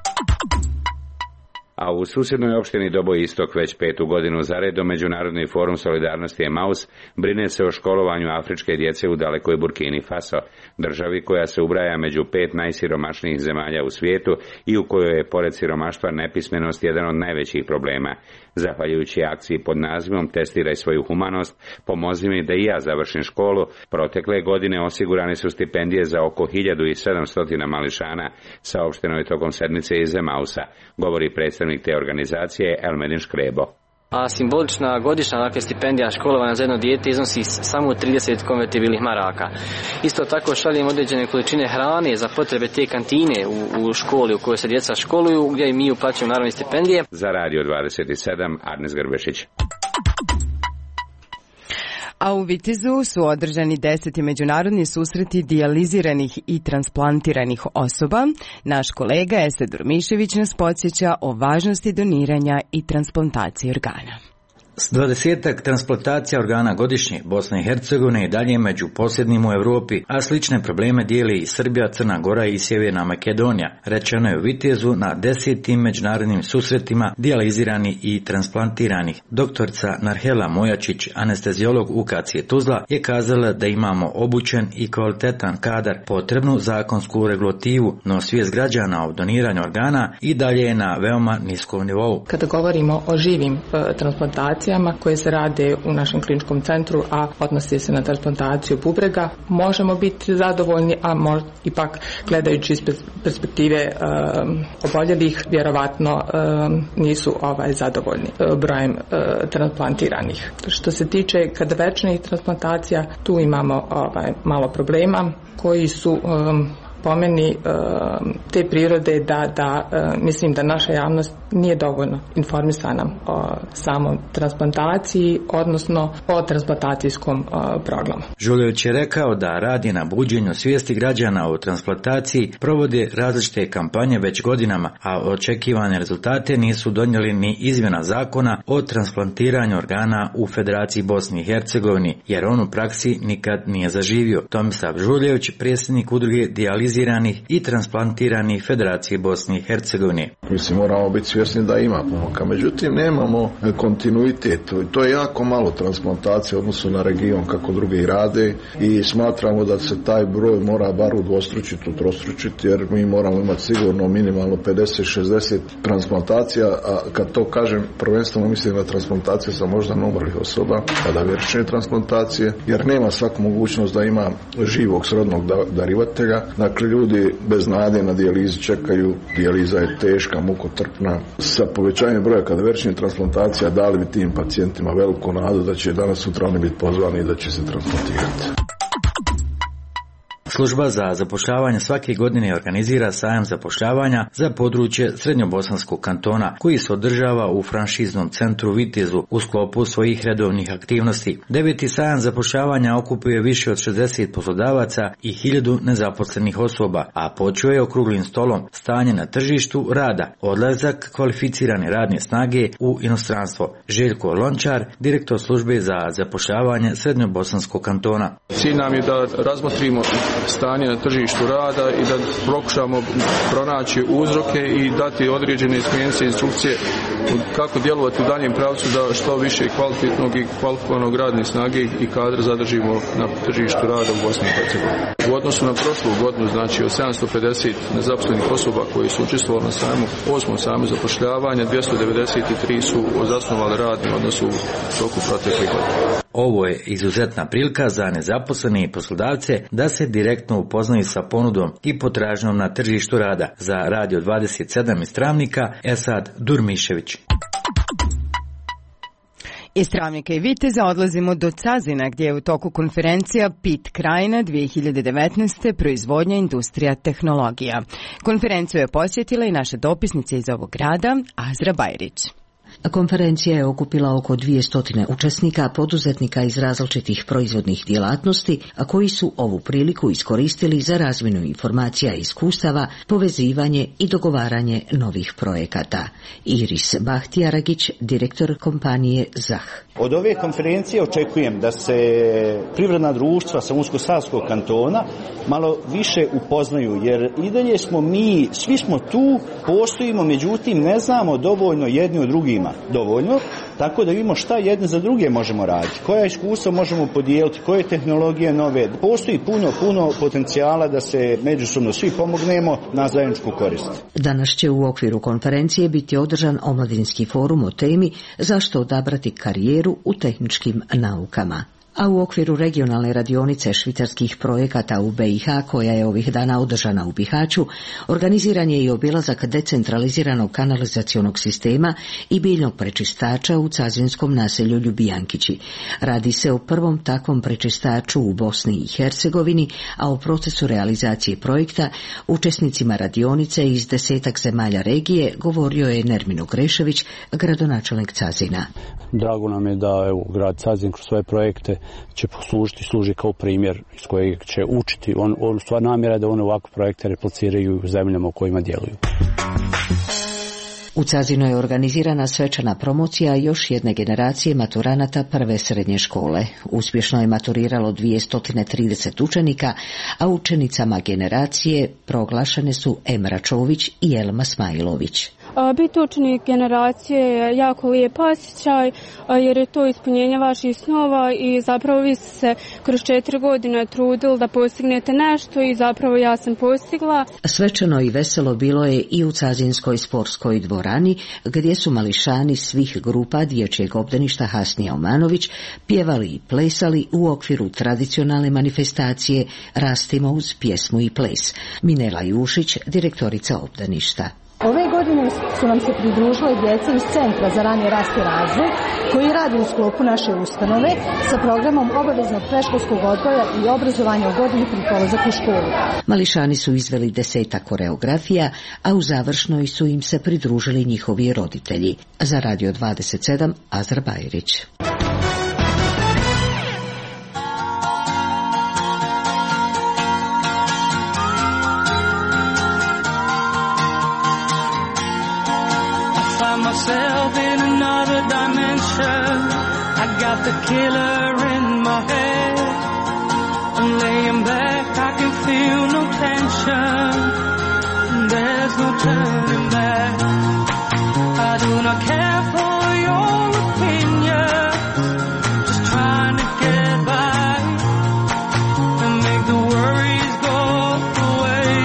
A u susjednoj opštini Doboj Istok već 5. godinu zaredom Međunarodni forum solidarnosti Emaus brine se o školovanju afričke djece u dalekoj Burkini Faso, državi koja se ubraja među 5 najsiromašnijih zemalja u svijetu i u kojoj je pored siromaštva nepismenost jedan od najvećih problema. Zahvaljujući akciji pod nazivom Testiraj svoju humanost, pomozi mi da i ja završim školu, protekle godine osigurane su stipendije za oko 1700 mališana, saopšteno je tokom sedmice iz Emausa, govori predstavnik te organizacije Elmedin Škrebo.
A simbolična godišnja stipendija školovanja za jedno dijete iznosi samo 30 konvertibilnih maraka. Isto tako šaljemo određene količine hrane za potrebe te kantine u školi u kojoj se djeca školuju, gdje i mi uplaćujemo naravno stipendije.
Za Radio 27, Arnes Grbešić.
A u Vitezu su održani 10. međunarodni susreti dijaliziranih i transplantiranih osoba. Naš kolega Esad Durmišević nas podsjeća o važnosti doniranja i transplantacije organa.
S 20 transplantacija organa godišnje Bosna i Hercegovina i dalje među posljednjim u Europi, a slične probleme dijeli i Srbija, Crna Gora i Sjeverna Makedonija, rečeno je u Vitezu na 10. međunarodnim susretima dijaliziranih i transplantiranih. Doktorica Narhela Mojačić, anestezijolog UKC Tuzla, je kazala da imamo obučen i kvalitetan kadar, potrebnu zakonsku regulativu, no svijest građana o doniranju organa i dalje je na veoma niskom nivou.
Kada govorimo o živim transplantacijama koje se rade u našem kliničkom centru, a odnosi se na transplantaciju bubrega, možemo biti zadovoljni, a ipak gledajući iz perspektive oboljelih, vjerovatno nisu zadovoljni brojem transplantiranih. Što se tiče kadavečnih transplantacija, tu imamo malo problema koji su po meni te prirode da mislim da naša javnost nije dovoljno informisana o samom transplantaciji, odnosno o transplantacijskom programu.
Žuljević je rekao da radi na buđenju svijesti građana o transplantaciji, provode različite kampanje već godinama, a očekivane rezultate nisu donijeli ni izmjena zakona o transplantiranju organa u Federaciji Bosni i Hercegovini, jer on u praksi nikad nije zaživio. Tomislav Žuljević, predsjednik udruge dijaliziranih i transplantiranih Federacije Bosne i Hercegovine.
Mislim, moramo biti svjesni da ima pomaka, međutim nemamo kontinuitet. To je jako malo transplantacije u odnosu na region kako drugi rade i smatramo da se taj broj mora bar udvostručiti, utrostručiti, jer mi moramo imati sigurno minimalno 50-60 transplantacija, a kad to kažem prvenstveno mislim na transplantacije sa možda umrlih osoba, pa da vječne transplantacije, jer nema svaku mogućnost da ima živog srodnog darivatelja. Dakle, ljudi bez nade na dijalizi čekaju, dijaliza je teška, mukotrpna. Sa povećanjem broja kadaveričnih transplantacija dali bi tim pacijentima veliku nadu da će danas sutra oni biti pozvani i da će se transplantirati.
Služba za zapošljavanje svake godine organizira sajam zapošljavanja za područje Srednjobosanskog kantona, koji se održava u franšiznom centru Vitezu u sklopu svojih redovnih aktivnosti. 9. sajam zapošljavanja okupuje više od 60 poslodavaca i 1000 nezaposlenih osoba, a počeo je okruglim stolom stanje na tržištu rada, odlazak kvalificirane radne snage u inostranstvo. Željko Lončar, direktor službe za zapošljavanje Srednjobosanskog kantona.
Cilj nam je da razmotrimo stanje na tržištu rada i da pokušamo pronaći uzroke i dati određene smjernice, instrukcije kako djelovati u daljem pravcu da što više kvalitetnog i kvalifikovanog radne snage i kadra zadržimo na tržištu rada u Bosni i Hercegovini. U odnosu na prošlu godinu, znači od 750 nezaposlenih osoba koji su učestvovali na sajmu, 8. sajmu zapošljavanja, 293 su zasnovali radni odnos u toku proteklih godina.
Ovo je izuzetna prilika za nezaposlene i poslodavce da se direktno upoznaju sa ponudom i potražnjom na tržištu rada. Za Radio 27 iz Travnika, Esad Durmišević.
Iz Travnika i Viteza odlazimo do Cazina, gdje je u toku konferencija PIT Krajina 2019. proizvodnja, industrija, tehnologija. Konferenciju je posjetila i naša dopisnica iz ovog grada, Azra Bajrić.
Konferencija je okupila oko 200 učesnika, poduzetnika iz različitih proizvodnih djelatnosti, a koji su ovu priliku iskoristili za razmjenu informacija i iskustava, povezivanje i dogovaranje novih projekata. Iris Bahtijaragić, direktor kompanije ZAH.
Od ove konferencije očekujem da se privredna društva sa Unsko-Sanskog kantona malo više upoznaju, jer i dalje smo mi, svi smo tu, postojimo, međutim ne znamo dovoljno jedni od drugima. Dovoljno, tako da vidimo šta jedne za druge možemo raditi, koja iskustva možemo podijeliti, koje tehnologije nove. Postoji puno potencijala da se međusobno svi pomognemo na zajedničku korist.
Danas će u okviru konferencije biti održan omladinski forum o temi zašto odabrati karijeru u tehničkim naukama. A u okviru regionalne radionice švicarskih projekata u BiH, koja je ovih dana održana u Bihaću, organiziran je i obilazak decentraliziranog kanalizacionog sistema i biljnog prečistača u cazinskom naselju Ljubijankići. Radi se o prvom takvom prečistaču u Bosni i Hercegovini, a o procesu realizacije projekta učesnicima radionice iz 10 zemalja regije govorio je Nermino Grešević, gradonačelnik Cazina.
Drago nam je da grad Cazin kroz svoje projekte će služi kao primjer iz kojeg će učiti. Stvar namjera da one ovakve projekte repliciraju u zemljama u kojima djeluju.
U Cazinu je organizirana svečana promocija još jedne generacije maturanata prve srednje škole. Uspješno je maturiralo 230 učenika, a učenicama generacije proglašene su Emra Čović i Elma Smajlović.
Biti učenik generacije je jako lijep osjećaj, jer je to ispunjenje vaših snova i zapravo vi ste se kroz 4 godine trudili da postignete nešto i zapravo ja sam postigla.
Svečano i veselo bilo je i u Cazinskoj sportskoj dvorani, gdje su mališani svih grupa dječjeg obdaništa Hasnija Omanović pjevali i plesali u okviru tradicionalne manifestacije Rastimo uz pjesmu i ples. Minela Jušić, direktorica obdaništa.
Ove godine
godine su nam se pridružile djeca iz Centra za rani rast i razvoj, koji radi u sklopu naše ustanove sa programom obaveznog predškolskog odgoja i obrazovanja u godini pred polazak u školu.
Mališani su izveli 10 koreografija, a u završnoj su im se pridružili njihovi roditelji. Za Radio 27 Azra Bajrić.
Myself in another dimension. I got the killer in my head. I'm laying back, I can feel no tension. There's no turning back. I do not care for your opinion. Just trying to get by and make the worries go away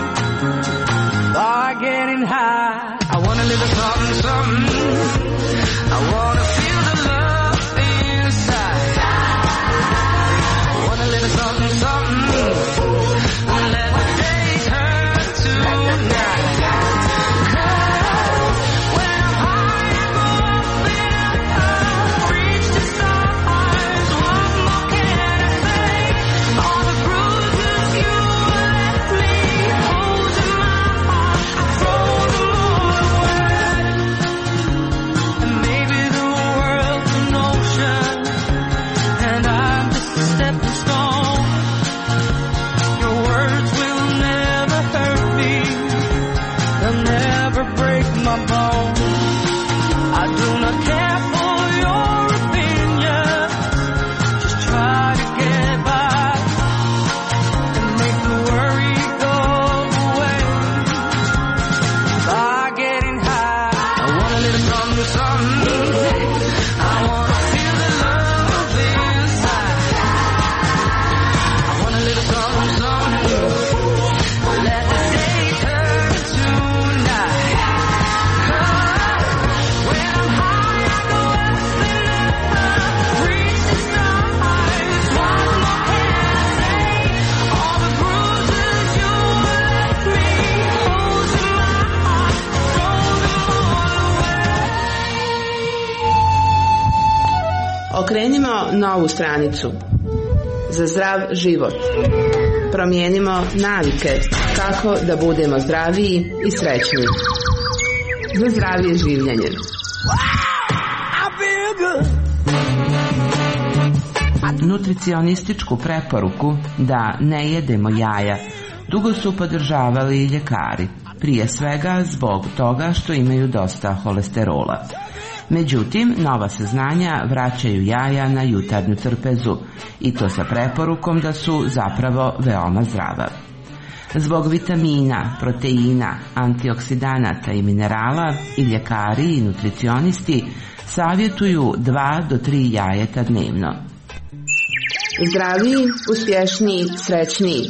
by getting high. I wanna live a something. I wanna feel the love inside. I wanna live something. Let the day turn to night. 'Cause when I'm high, I go up and up, reach the stars. What more can I say? All the bruises you left me, holes in my heart, I throw them all away. And maybe the world's an ocean, and I'm just a stepping stone. Your words will never hurt me, they'll never break my bones. I do not care for your opinion, just try to get by and make the worry go away by getting high. I wanna live something. I wanna feel the love inside. I wanna live something. Let the day turn to night. 'Cause when I'm high, I go up and up, reach the stars. What more can I say? All the bruises you left me, holes in my heart, throw them all away.
Okrenimo novu stranicu za zdrav život. Promijenimo navike kako da budemo zdraviji i srećniji. Za zdravije življenje. Nutricionističku preporuku da ne jedemo jaja dugo su podržavali i ljekari, prije svega zbog toga što imaju dosta holesterola. Međutim, nova saznanja vraćaju jaja na jutarnju trpezu, i to sa preporukom da su zapravo veoma zdrava. Zbog vitamina, proteina, antioksidanata i minerala i ljekari i nutricionisti savjetuju 2 do 3 jajeta dnevno. Zdraviji, uspješniji, srećniji.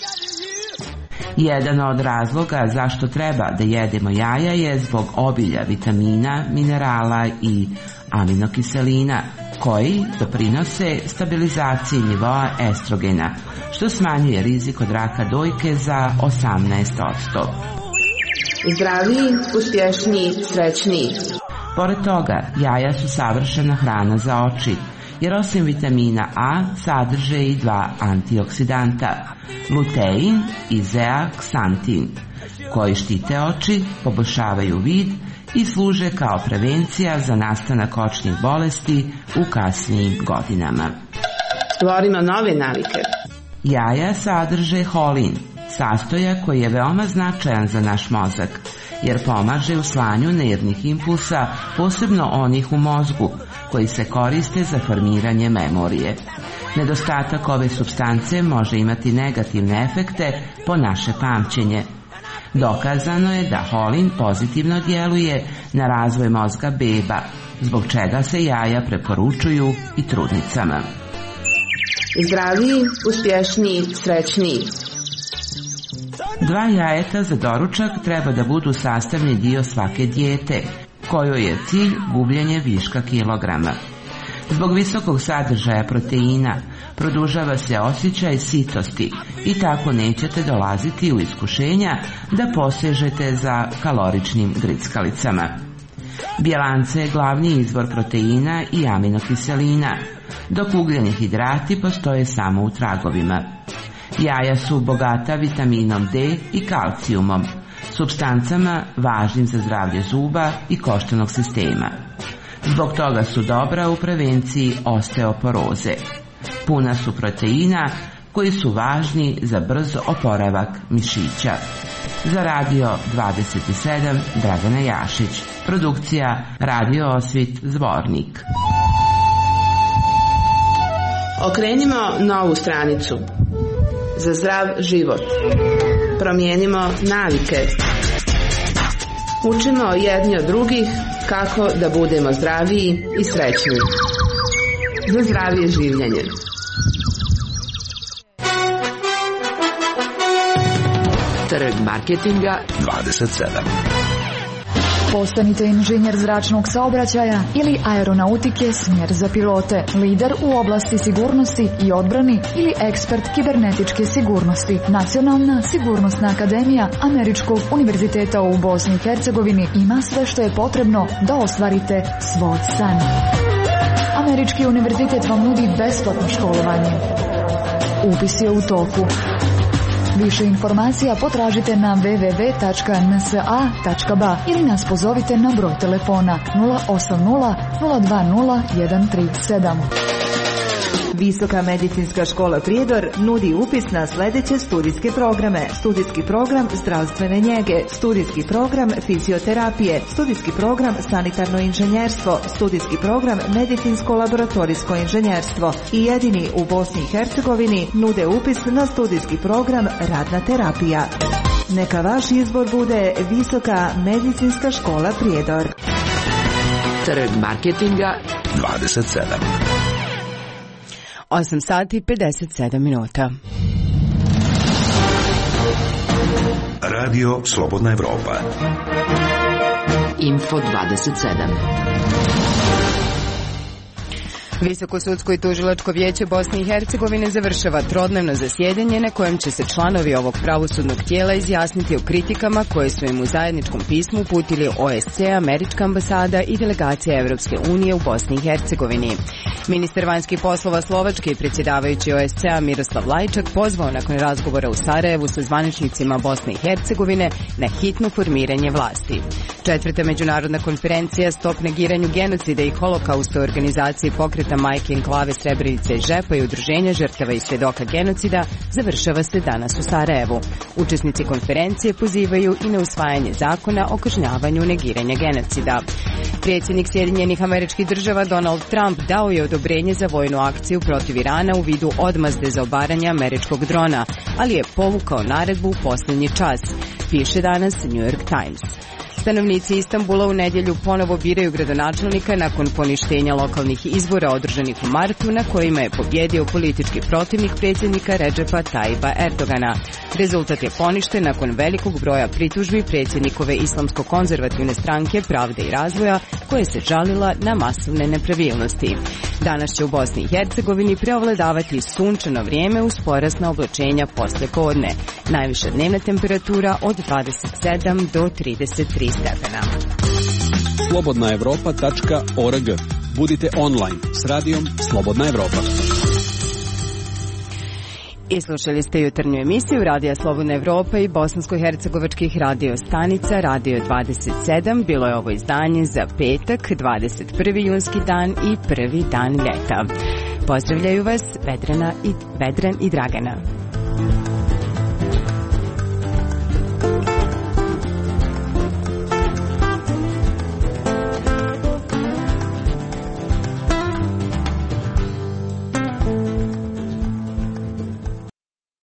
Jedan od razloga zašto treba da jedemo jaja je zbog obilja vitamina, minerala i aminokiselina, koji doprinose stabilizaciji nivoa estrogena, što smanjuje rizik od raka dojke za 18%. Zdraviji, uspješniji, srećniji. Pored toga, jaja su savršena hrana za oči, jer osim vitamina A sadrže i 2 antioksidanta, lutein i zeaksantin, koji štite oči, poboljšavaju vid i služe kao prevencija za nastanak očnih bolesti u kasnijim godinama. Stvorimo nove navike. Jaja sadrže holin, sastojak koji je veoma značajan za naš mozak, jer pomaže u slanju nervnih impulsa, posebno onih u mozgu, koji se koriste za formiranje memorije. Nedostatak ove supstance može imati negativne efekte po naše pamćenje. Dokazano je da holin pozitivno djeluje na razvoj mozga beba, zbog čega se jaja preporučuju i trudnicama. Zdraviji, uspješniji, srećniji. 2 jajeta za doručak treba da budu sastavni dio svake dijete, kojoj je cilj gubljenje viška kilograma. Zbog visokog sadržaja proteina, Produžava se osjećaj sitosti i tako nećete dolaziti u iskušenja da posežete za kaloričnim grickalicama. Bjelance je glavni izvor proteina i aminokiselina, dok ugljeni hidrati postoje samo u tragovima. Jaja su bogata vitaminom D i kalcijumom, supstancama važnim za zdravlje zuba i koštanog sistema. Zbog toga su dobra u prevenciji osteoporoze. Puna su proteina koji su važni za brz oporavak mišića. Za Radio 27 Dragana Jašić. Produkcija Radio Osvit Zvornik.
Okrenimo novu stranicu. Za zdrav život. Promijenimo navike. Učimo jedni od drugih kako da budemo zdraviji i srećni. Za zdravije življenje.
Trg marketinga 27.
Postanite inženjer zračnog saobraćaja ili aeronautike, smjer za pilote, lider u oblasti sigurnosti i odbrani ili ekspert kibernetičke sigurnosti. Nacionalna sigurnosna akademija Američkog univerziteta u Bosni i Hercegovini ima sve što je potrebno da ostvarite svoj san. Američki univerzitet vam nudi besplatno školovanje. Upis je u toku. Više informacija potražite na www.nsa.ba ili nas pozovite na broj telefona 080 020 137.
Visoka medicinska škola Prijedor nudi upis na sljedeće studijske programe. Studijski program zdravstvene njege, studijski program fizioterapije, studijski program sanitarno inženjerstvo, studijski program medicinsko-laboratorijsko inženjerstvo i jedini u Bosni i Hercegovini nude upis na studijski program radna terapija. Neka vaš izbor bude Visoka medicinska škola Prijedor.
Trg marketinga
27.
8 sati 57 minuta.
Radio Slobodna Evropa.
Info 27.
Visoko sudsko i tužilačko vijeće Bosne i Hercegovine završava trodnevno zasjedanje na kojem će se članovi ovog pravosudnog tijela izjasniti o kritikama koje su im u zajedničkom pismu uputili OSCE, Američka ambasada i delegacija Evropske unije u Bosni i Hercegovini. Ministar vanjskih poslova Slovačke i predsjedavajući OSCE Miroslav Lajčak pozvao nakon razgovora u Sarajevu sa zvaničnicima Bosne i Hercegovine na hitno formiranje vlasti. 4. međunarodna konferencija Stop negiranju genocida i holokausta u organizaciji pokreta Majke Enklave Srebrenice i Žepa i udruženja žrtava i svjedoka genocida završava se danas u Sarajevu. Učesnici konferencije pozivaju i na usvajanje zakona o kažnjavanju negiranja genocida. Predsjednik Sjedinjenih Američkih Država Donald Trump dao je odobrenje za vojnu akciju protiv Irana u vidu odmazde za obaranje američkog drona, ali je povukao naredbu u posljednji čas, piše danas New York Times. Stanovnici Istanbula u nedjelju ponovo biraju gradonačelnika nakon poništenja lokalnih izbora održanih u martu na kojima je pobjedio politički protivnik predsjednika Redžepa Tajiba Erdogana. Rezultat je poništen nakon velikog broja pritužbi predsjednikove islamsko-konzervativne stranke Pravde i razvoja koja se žalila na masovne nepravilnosti. Danas će u Bosni i Hercegovini preovladavati sunčano vrijeme uz porasna oblačenja poslije podne. Najviša dnevna temperatura od 27 do 33 stepena.
slobodnaevropa.org. Budite online s radijom Slobodna Evropa.
I slušali ste jutarnju emisiju Radija Slobodna Evropa i bosansko-hercegovačkih radio stanica Radio 27. Bilo je ovo izdanje za petak, 21. junski dan i prvi dan ljeta. Pozdravljaju vas Vedran i Dragana.